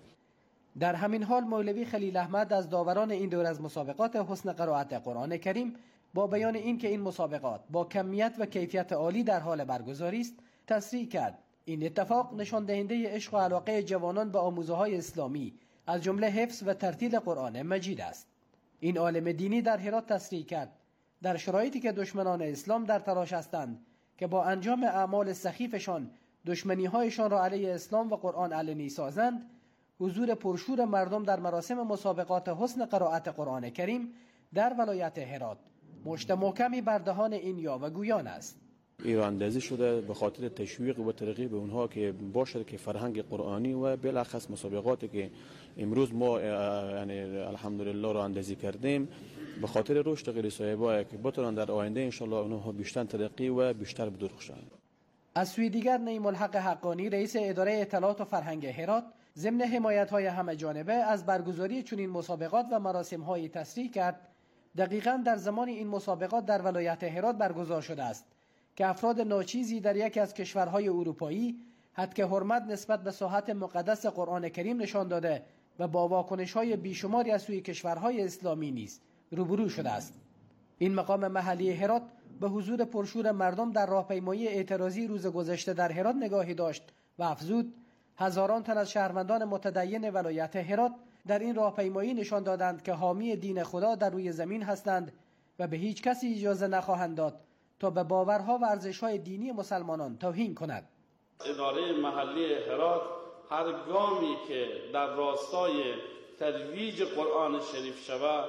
S14: در همین حال مولوی خلیل احمد از داوران این دور از مسابقات حسن قرائت قرآن کریم با بیان این که این مسابقات با کمیت و کیفیت عالی در حال برگزاری است تصریح کرد این اتفاق نشان دهنده عشق و علاقه جوانان به آموزه‌های اسلامی از جمله حفظ و ترتیل قرآن مجید است. این عالم دینی در هرات تصریح کرد در شرایطی که دشمنان اسلام در تلاش هستند که با انجام اعمال سخیفشان دشمنی‌هایشان را علیه اسلام و قرآن علنی سازند، حضور پرشور مردم در مراسم مسابقات حسن قرائت قرآن کریم در ولایت هرات مشت محکمی بر دهان این یاوه‌گویان است.
S16: ایراندازی شده به خاطر تشویق و ترغیب اونها که باشد که فرهنگ قرآنی و بالاخص مسابقاتی که امروز ما یعنی الحمدلله را اندازی کردیم به خاطر رشد غیر صاحبای که بتونن در آینده ان شاء الله اونها بیشتر ترقی و بیشتر بدرخشند.
S14: از سوی دیگر نعیم الحق حقانی رئیس اداره اطلاعات و فرهنگ هرات ضمن حمایت‌های همه جانبه از برگزاری چنین مسابقات و مراسم‌های تصریح کرد دقیقاً در زمان این مسابقات در ولایت هرات برگزار شده است که افراد ناچیزی در یکی از کشورهای اروپایی حد حرمت نسبت به ساحت مقدس قرآن کریم نشان داده و با واکنش‌های بیشماری از سوی کشورهای اسلامی نیز روبرو شده است. این مقام محلی هرات به حضور پرشور مردم در راهپیمایی اعتراضی روز گذشته در هرات نگاهی داشت و افزود هزاران تن از شهروندان متدین ولایت هرات در این راهپیمایی نشان دادند که حامی دین خدا در روی زمین هستند و به هیچ کسی اجازه نخواهند داد تا به باورها و ارزش‌های دینی مسلمانان توهین کند.
S17: اداره محلی هرات هر گامی که در راستای ترویج قرآن شریف شود،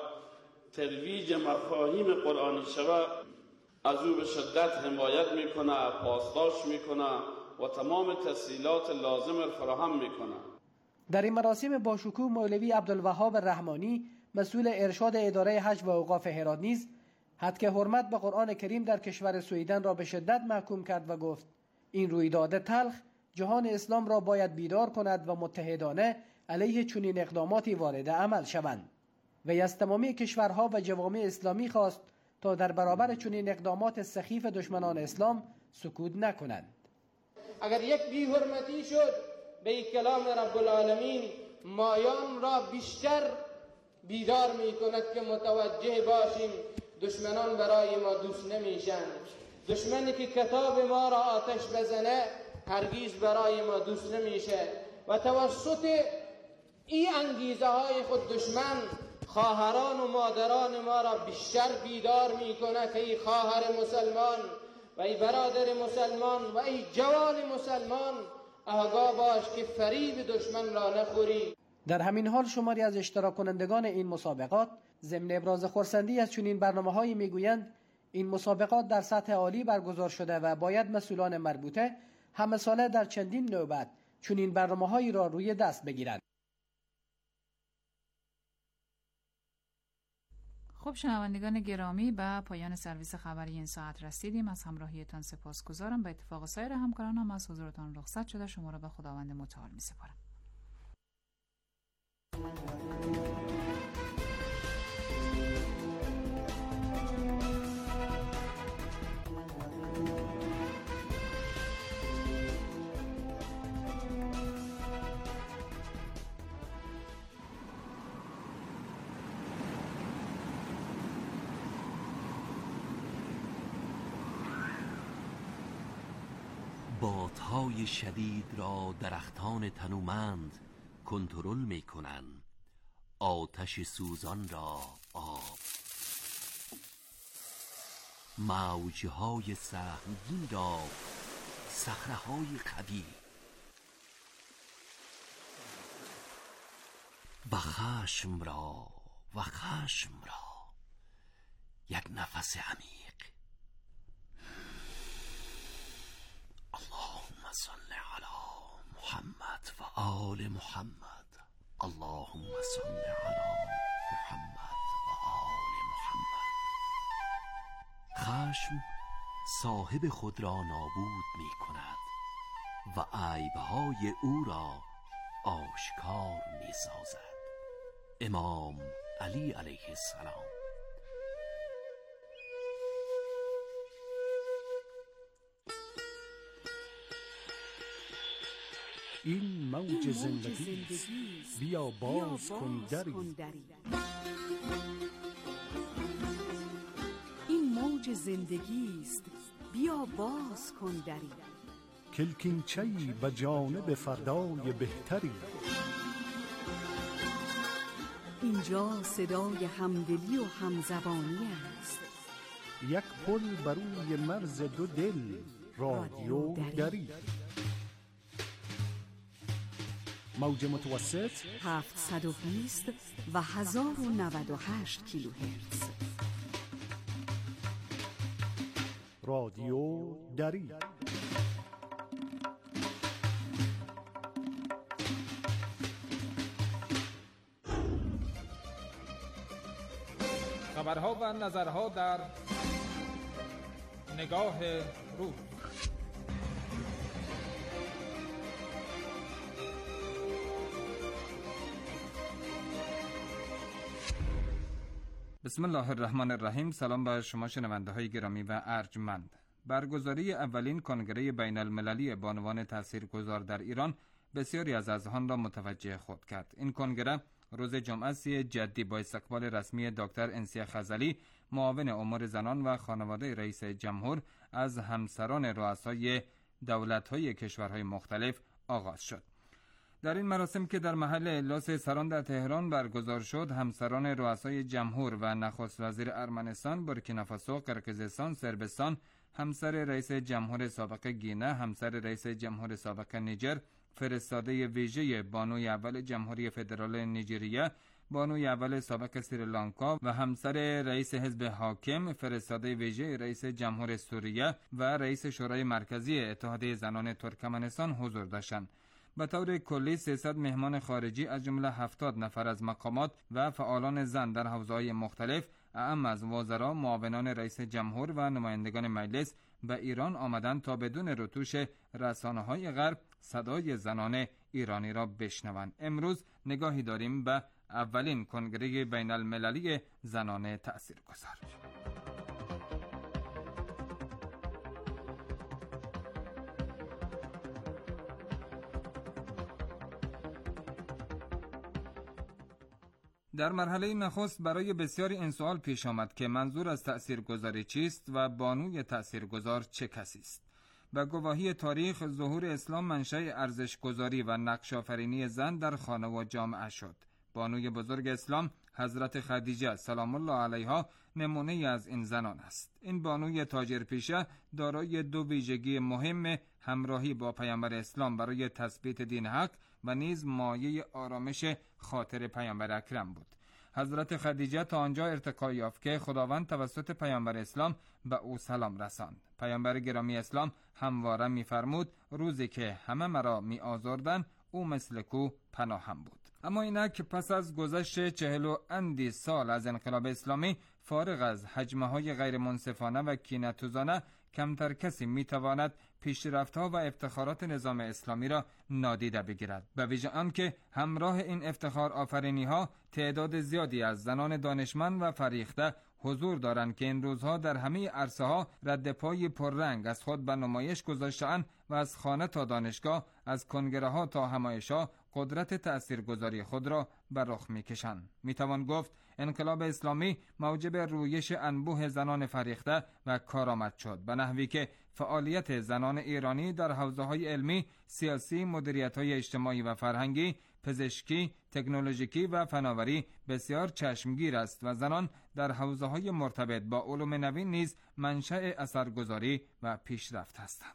S17: ترویج مفاهیم قرآنی شود، از او به شدت حمایت میکنه، پاسداشت میکنه و تمام تسهیلات لازم را فراهم میکنه.
S14: در این مراسم با شکوه مولوی عبدالوهاب رحمانی مسئول ارشاد اداره حج و اوقاف هرات نیز حد که حرمت به قرآن کریم در کشور سویدن را به شدت محکوم کرد و گفت این رویداد تلخ جهان اسلام را باید بیدار کند و متحدانه علیه چنین اقداماتی وارد عمل شوند. و از تمامی کشورها و جوامع اسلامی خواست تا در برابر چنین اقدامات سخیف دشمنان اسلام سکوت نکنند.
S18: اگر یک بی‌حرمتی شد به کلام رب العالمین، مایان را بیشتر بیدار می کند که متوجه باشیم دشمنان برای ما دوست نمیشن. دشمنی که کتاب ما را آتش بزنه هرگیز برای ما دوست نمیشه و توسط این انگیزه های خود دشمن خواهران و مادران ما را بیشتر بیدار میکنه که ای خواهر مسلمان و ای برادر مسلمان و ای جوان مسلمان آگاه باش که فریب دشمن را نخوری.
S14: در همین حال شماری از اشتراک کنندگان این مسابقات ضمن ابراز خرسندی از چنین برنامه‌هایی میگویند این مسابقات در سطح عالی برگزار شده و باید مسئولان مربوطه همه ساله در چندین نوبت چنین برنامه‌هایی را روی دست بگیرند.
S6: خب شنوندگان گرامی، به پایان سرویس خبری این ساعت رسیدیم. از همراهیتان سپاسگزارم. به اتفاق سایر همکارانم از حضورتان رخصت شده شما را به خداوند متعال می‌سپارم.
S8: بادهای شدید را درختان تنومند کنترل می کنند، آتش سوزان را آب، موجهای سهمگین را صخره‌های قوی و خشم را یک نفس عمیق. اللهم صل علی محمد و آل محمد. اللهم صل علی محمد و آل محمد. خشم صاحب خود را نابود می کند و عیبهای او را آشکار می سازد. امام علی علیه السلام.
S19: این موج زندگی بیا باز کن دری.
S7: این موج زندگی است بیا باز کن دری.
S19: کلکینچه‌ای به جانب فردای بهتری.
S7: اینجا صدای همدلی و همزبانی است.
S19: یک پل بر روی مرز دو دل، رادیو دری. موج متوسط
S7: 720 و 1098 کیلوهرتز.
S19: رادیو دری.
S20: خبرها و نظرها در نگاه روز. بسم الله الرحمن الرحیم. سلام به شما شنونده های گرامی و ارجمند. برگزاری اولین کنگره بین المللی بانوان تاثیرگذار در ایران بسیاری از اذهان را متوجه خود کرد. این کنگره روز جمعه 3 جدی با استقبال رسمی دکتر انسی خزعلی، معاون امور زنان و خانواده رئیس جمهور، از همسران رؤسای دولت‌های کشورهای مختلف آغاز شد. در این مراسم که در محل اجلاس سران در تهران برگزار شد، همسران رؤسای جمهور و نخست وزیر ارمنستان، بورکینافاسو، قرقیزستان، صربستان، همسر رئیس جمهور سابق گینه، همسر رئیس جمهور سابق نیجر، فرستاده ویژه بانوی اول جمهوری فدرال نیجریه، بانوی اول سابق سریلانکا و همسر رئیس حزب حاکم، فرستاده ویژه رئیس جمهور سوریه و رئیس شورای مرکزی اتحادیه زنان ترکمنستان حضور داشتند. به طور کلی 300 مهمان خارجی از جمله 70 نفر از مقامات و فعالان زن در حوزه‌های مختلف، اعم از وزرا، معاونان رئیس جمهور و نمایندگان مجلس به ایران آمدند تا بدون رتوش رسانه‌های غرب صدای زنان ایرانی را بشنوند. امروز نگاهی داریم به اولین کنگره بین المللی زنان تاثیرگذار. در مرحله نخست برای بسیاری این سوال پیش آمد که منظور از تأثیرگذاری چیست و بانوی تأثیرگذار چه کسی است. به گواهی تاریخ، ظهور اسلام منشأ ارزش‌گذاری و نقش‌آفرینی زن در خانه و جامعه شد. بانوی بزرگ اسلام حضرت خدیجه سلام الله علیها نمونه از این زنان است. این بانوی تاجرپیشه دارای دو ویژگی مهم همراهی با پیامبر اسلام برای تثبیت دین حق و نیز مایه آرامش خاطر پیامبر اکرم بود. حضرت خدیجه تا آنجا ارتقا یافت که خداوند توسط پیامبر اسلام به او سلام رساند. پیامبر گرامی اسلام همواره می‌فرمود روزی که همه مرا می‌آزردند او مثل کو پناهم بود. اما اینک پس از گذشت 40 و اندی سال از انقلاب اسلامی، فارغ از حجمه‌های غیر منصفانه و کینه‌توزانه، کمتر کسی میتواند پیشرفت‌ها و افتخارات نظام اسلامی را نادیده بگیرد. به ویژه آنکه همراه این افتخار آفرینی‌ها تعداد زیادی از زنان دانشمند و فریخته حضور دارند که این روزها در همه عرصه‌ها رد پای پررنگ از خود به نمایش گذاشته‌اند و از خانه تا دانشگاه، از کنگره‌ها تا همایش‌ها قدرت تأثیرگذاری خود را بر رخ می‌کشند. می‌توان گفت انقلاب اسلامی موجب رویش انبوه زنان فریخته و کارآمد شد، به نحوی که فعالیت زنان ایرانی در حوزه‌های علمی، سیاسی، مدیریت‌های اجتماعی و فرهنگی، پزشکی، تکنولوژیکی و فناوری بسیار چشمگیر است و زنان در حوزه‌های مرتبط با علوم نوین نیز منشأ اثرگذاری و پیشرفت هستند.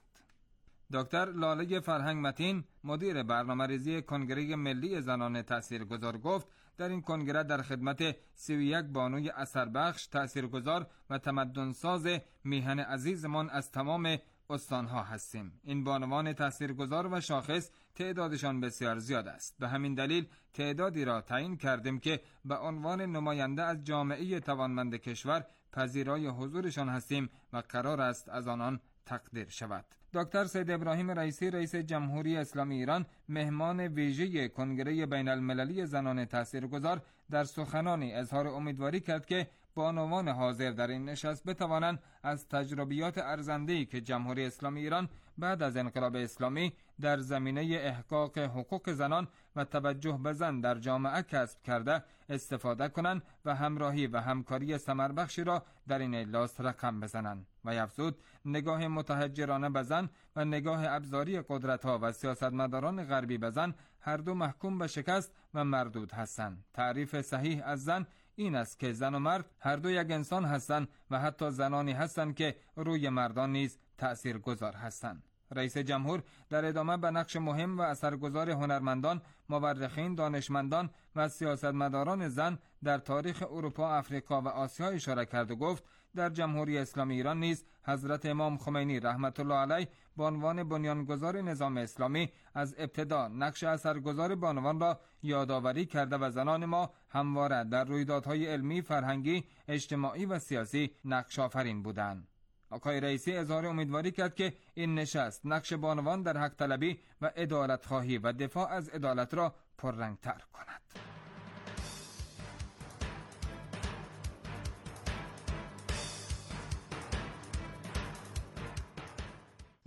S20: دکتر لاله فرهنگ متین، مدیر برنامه‌ریزی کنگره ملی زنان تاثیرگذار، گفت در این کنگره در خدمت 31 بانوی اثربخش، تاثیرگذار و تمدنساز میهن عزیزمان از تمام استانها هستیم. این بانوان تاثیرگذار و شاخص تعدادشان بسیار زیاد است. به همین دلیل تعدادی را تعیین کردیم که به عنوان نماینده از جامعه توانمند کشور پذیرای حضورشان هستیم و قرار است از آنان تقدیر شود. دکتر سید ابراهیم رئیسی، رئیس جمهوری اسلامی ایران، مهمان ویژه کنگره بین المللی زنان تاثیرگذار، در سخنانی اظهار امیدواری کرد که بانوان حاضر در این نشست بتوانند از تجربیات ارزنده‌ای که جمهوری اسلامی ایران بعد از انقلاب اسلامی در زمینه احقاق حقوق زنان و توجه به زن در جامعه کسب کرده استفاده کنند و همراهی و همکاری ثمربخشی را در این اجلاس رقم بزنند. و افزود نگاه متحجرانه به زن و نگاه ابزاری قدرت‌ها و سیاستمداران غربی به زن هر دو محکوم به شکست و مردود هستند. تعریف صحیح از زن این است که زن و مرد هر دو یک انسان هستند و حتی زنانی هستند که روی مردان نیز تأثیرگذار هستند. رئیس جمهور در ادامه به نقش مهم و اثرگذار هنرمندان، مورخین، دانشمندان و سیاستمداران زن در تاریخ اروپا، آفریقا و آسیا اشاره کرد و گفت در جمهوری اسلامی ایران نیز حضرت امام خمینی رحمت الله علیه به عنوان بنیانگذار نظام اسلامی از ابتدا نقش اثرگذار بانوان را یادآوری کرده و زنان ما همواره در رویدادهای علمی، فرهنگی، اجتماعی و سیاسی نقش آفرین بودند. آقای رئیسی اظهار امیدواری کرد که این نشست نقش بانوان در حق طلبی و عدالت خواهی و دفاع از عدالت را پررنگ‌تر کند.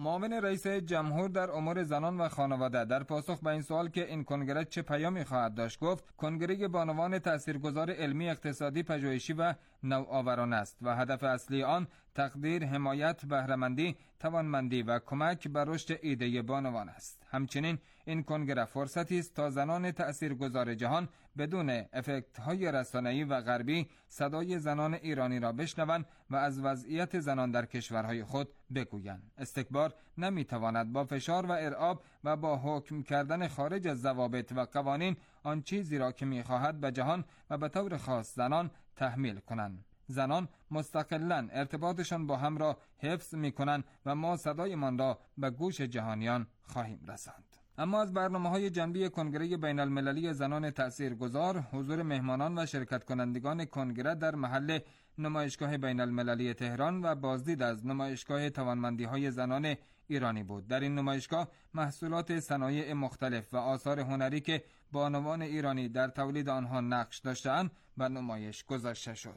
S20: معاون رئیس جمهور در امور زنان و خانواده در پاسخ به این سوال که این کنگره چه پیامی خواهد داشت گفت کنگره بانوان تاثیرگذار علمی، اقتصادی، پژوهشی و نوآورانه است و هدف اصلی آن تقدیر، حمایت، بهره‌مندی، توانمندی و کمک به رشد ایده بانوان است. همچنین این کنگره فرصتی است تا زنان تاثیرگذار جهان بدون افکت‌های رسانه‌ای و غربی صدای زنان ایرانی را بشنوند و از وضعیت زنان در کشورهای خود بگویند. استکبار نمی‌تواند با فشار و ارعاب و با حکم کردن خارج از ضوابط و قوانین آن چیزی را که می‌خواهد به جهان و به طور خاص زنان تحمیل کنند. زنان مستقلاً ارتباطشان با هم را حفظ می‌کنند و ما صدایمان را به گوش جهانیان خواهیم رساند. اما از برنامه‌های جنبی کنگره بین‌المللی زنان تاثیرگذار، حضور مهمانان و شرکت کنندگان کنگره در محل نمایشگاه بین‌المللی تهران و بازدید از نمایشگاه توانمندی‌های زنان ایرانی بود. در این نمایشگاه محصولات صنایع مختلف و آثار هنری که بانوان ایرانی در تولید آنها نقش داشته‌اند به نمایش گذاشته شد.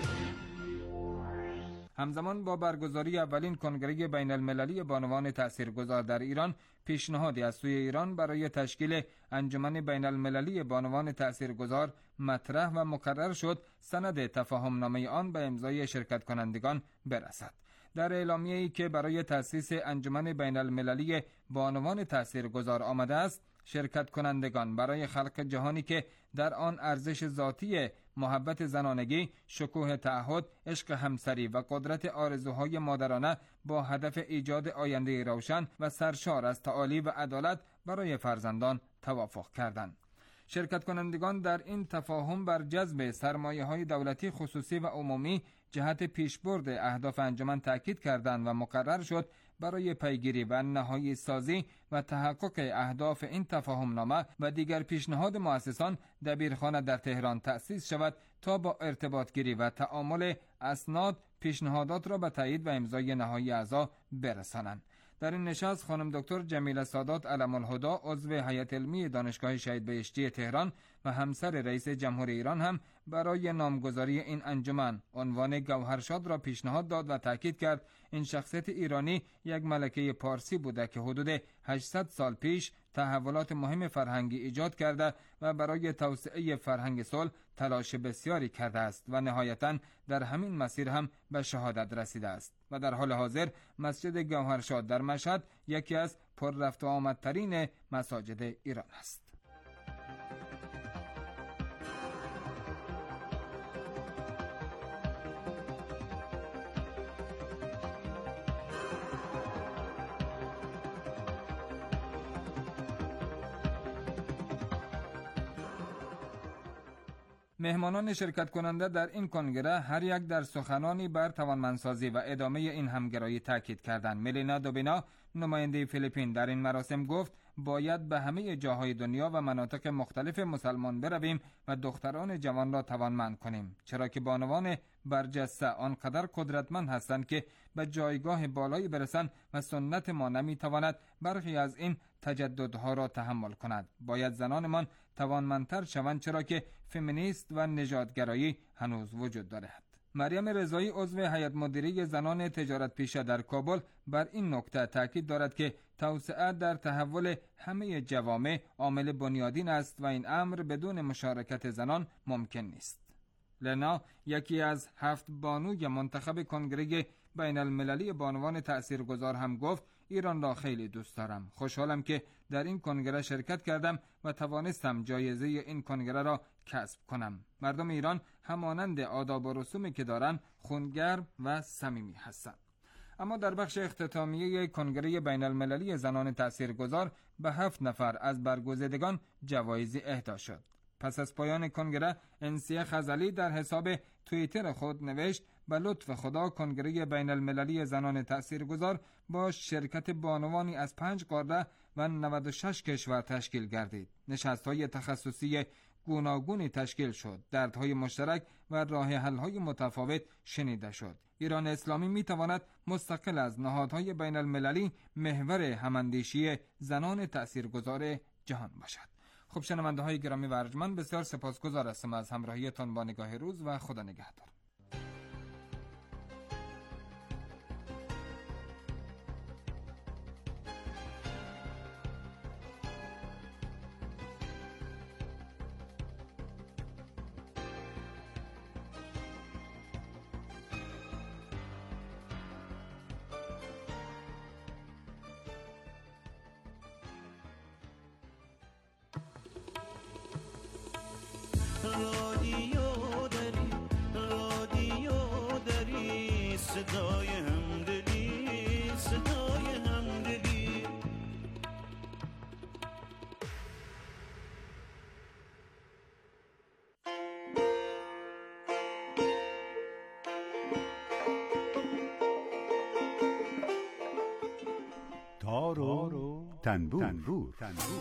S20: همزمان با برگزاری اولین کنگره بین‌المللی بانوان تاثیرگذار در ایران، پیشنهادی از سوی ایران برای تشکیل انجمن بین‌المللی بانوان تاثیرگذار مطرح و مقرر شد سند تفاهم‌نامه آن به امضای شرکت کنندگان برسد. در اعلامیه‌ای که برای تأسیس انجمن بین‌المللی بانوان تاثیرگذار آمده است، شرکت کنندگان برای خلق جهانی که در آن ارزش ذاتی محبت زنانگی، شکوه تعهد، عشق همسری و قدرت آرزوهای مادرانه با هدف ایجاد آینده روشن و سرشار از تعالی و عدالت برای فرزندان توافق کردند. شرکت کنندگان در این تفاهم بر جذب سرمایه‌های دولتی، خصوصی و عمومی جهت پیشبرد اهداف انجمن تاکید کردند و مقرر شد برای پیگیری و نهایی سازی و تحقق اهداف این تفاهمنامه و دیگر پیشنهاد مؤسسان دبیرخانه در تهران تأسیس شود تا با ارتباط گیری و تعامل اسناد پیشنهادات را به تایید و امضای نهایی اعضا برسانند. در این نشست خانم دکتر جمیله سادات علم الهدی، عضو هیئت علمی دانشگاه شهید بهشتی تهران و همسر رئیس جمهوری ایران هم برای نامگذاری این انجمن عنوان گوهرشاد را پیشنهاد داد و تاکید کرد این شخصیت ایرانی یک ملکه پارسی بوده که حدود 800 سال پیش تحولات مهم فرهنگی ایجاد کرده و برای توسعه فرهنگ صلح تلاش بسیاری کرده است و نهایتاً در همین مسیر هم به شهادت رسیده است و در حال حاضر مسجد گوهرشاد در مشهد یکی از پر رفت و آمدترین مساجد ایران است. مهمانان شرکت کننده در این کنگره هر یک در سخنانی بر توانمندسازی و ادامه این همگرایی تاکید کردند. ملینا دوبینا، نماینده فیلیپین، در این مراسم گفت باید به همه جاهای دنیا و مناطق مختلف مسلمان برویم و دختران جوان را توانمند کنیم، چرا که بانوان برجسته آنقدر قدرتمند هستند که به جایگاه بالایی برسند و سنت ما نمیتواند برخی از این تجددها را تحمل کند. باید زنانمان توانمندتر شوند، چرا که فمینیست و نژادگرایی هنوز وجود دارد. مریم رضایی، عضو هیئت مدیره زنان تجارت پیشه در کابل، بر این نکته تاکید دارد که توسعه در تحول همه جوامع عامل بنیادین است و این امر بدون مشارکت زنان ممکن نیست. لنا، یکی از 7 بانوی منتخب کنگره بین المللی بانوان تاثیرگذار، هم گفت ایران را خیلی دوست دارم. خوشحالم که در این کنگره شرکت کردم و توانستم جایزه این کنگره را کسب کنم. مردم ایران همانند آداب و رسومی که دارند خونگرم و صمیمی هستند. اما در بخش اختتامیه کنگره بین المللی زنان تاثیرگذار به 7 نفر از برگزیدگان جوایزی اهدا شد. پس از پایان کنگره، انسیه خزعلی در حساب توییتر خود نوشت: به لطف خدا کنگره بین المللی زنان تاثیرگذار با شرکت بانوانی از 5 قاره و 96 کشور تشکیل گردید. نشست‌های تخصصی گوناگونی تشکیل شد. دردهای مشترک و راه حل‌های متفاوت شنیده شد. ایران اسلامی می‌تواند مستقل از نهادهای بین المللی محور هماندیشی زنان تاثیرگذار جهان باشد. خب شنونده های گرامی و ارجمند، بسیار سپاسگزار هستم از همراهیتان با نگاه روز و خدا نگهدار.
S2: صدای همدلی، صدای همدلی.
S19: تار و تنبور.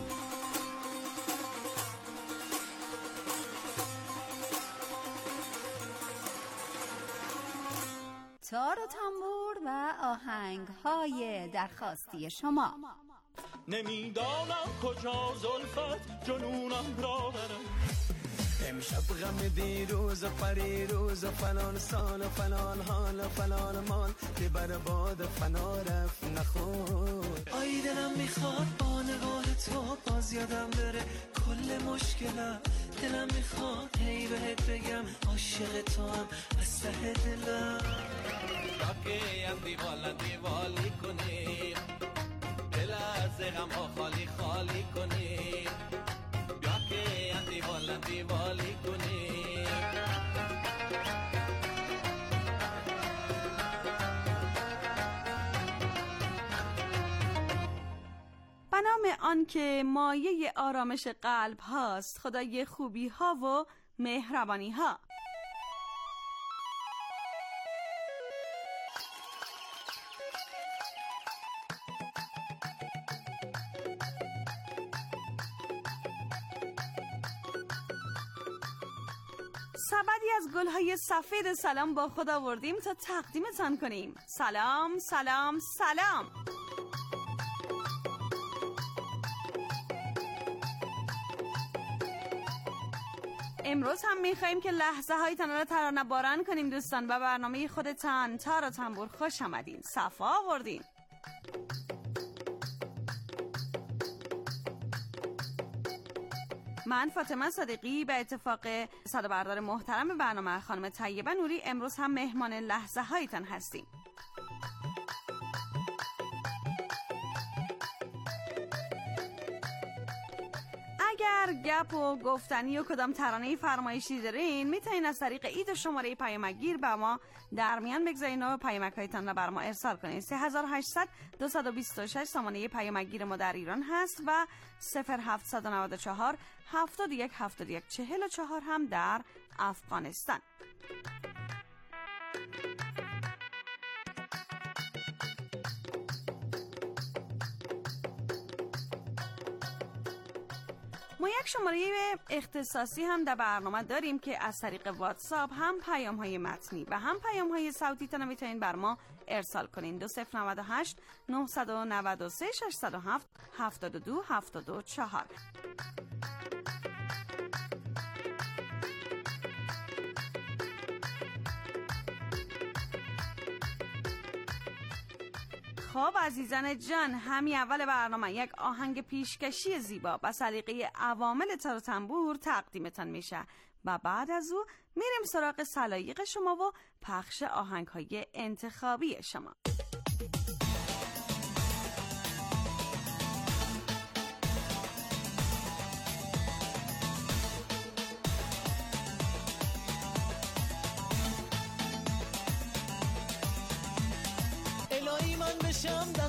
S7: تار و تنبور و آهنگ‌های درخواستی شما.
S2: نمیدانم کجا زلفت جنونم را برم،
S21: امشب غم دیروز و پریروز و فلان سال و فلان حال و فلان مال که بر باد فنا رفت نخور.
S2: آی دلم میخواد با نگاه تو باز یادم بره کل مشکلم، دلم میخواد هی بهت بگم عاشق تو هم از ته دلم.
S21: باقی هم دیوالی کنیم، دل از غم ها خالی خالی کنیم، بیا که هم دیوالی کنیم.
S3: به نام آن که مایه آرامش قلب هاست، خدای خوبی ها و مهربانی ها. سبدی از گلهای سفید سلام با خود آوردیم تا تقدیمتان کنیم. سلام سلام سلام. امروز هم میخواییم که لحظه هایتان را ترانه باران کنیم دوستان. و برنامه خودتان تار و تنبور خوش آمدین، صفا آوردین. من فاطمه صادقی به اتفاق صدابردار محترم برنامه خانم طیبه نوری امروز هم مهمان لحظه هایتان هستیم. اگر گپ و گفتنی و کدام ترانه فرمایشی دارین میتونین از طریق ایت شماره پیامکگیر به ما در میان بگذارین و پیامک‌هایتان را بر ما ارسال کنین. 3800 226 سامانه پیامکگیر ما در ایران هست و 0794 71 71 44 هم در افغانستان. ما یک شماره اختصاصی هم در برنامه داریم که از طریق واتساپ هم پیام‌های متنی و هم پیام‌های صوتی تا میتونین بر ما ارسال کنین. 2098 993 607 72 74. خب عزیزان جان، همین اول برنامه یک آهنگ پیشکشی زیبا با سلیقه عوامل تار و تنبور تقدیمتان میشه و بعد از او میریم سراغ سلایق شما و پخش آهنگ‌های انتخابی شما.
S2: الهی من بشم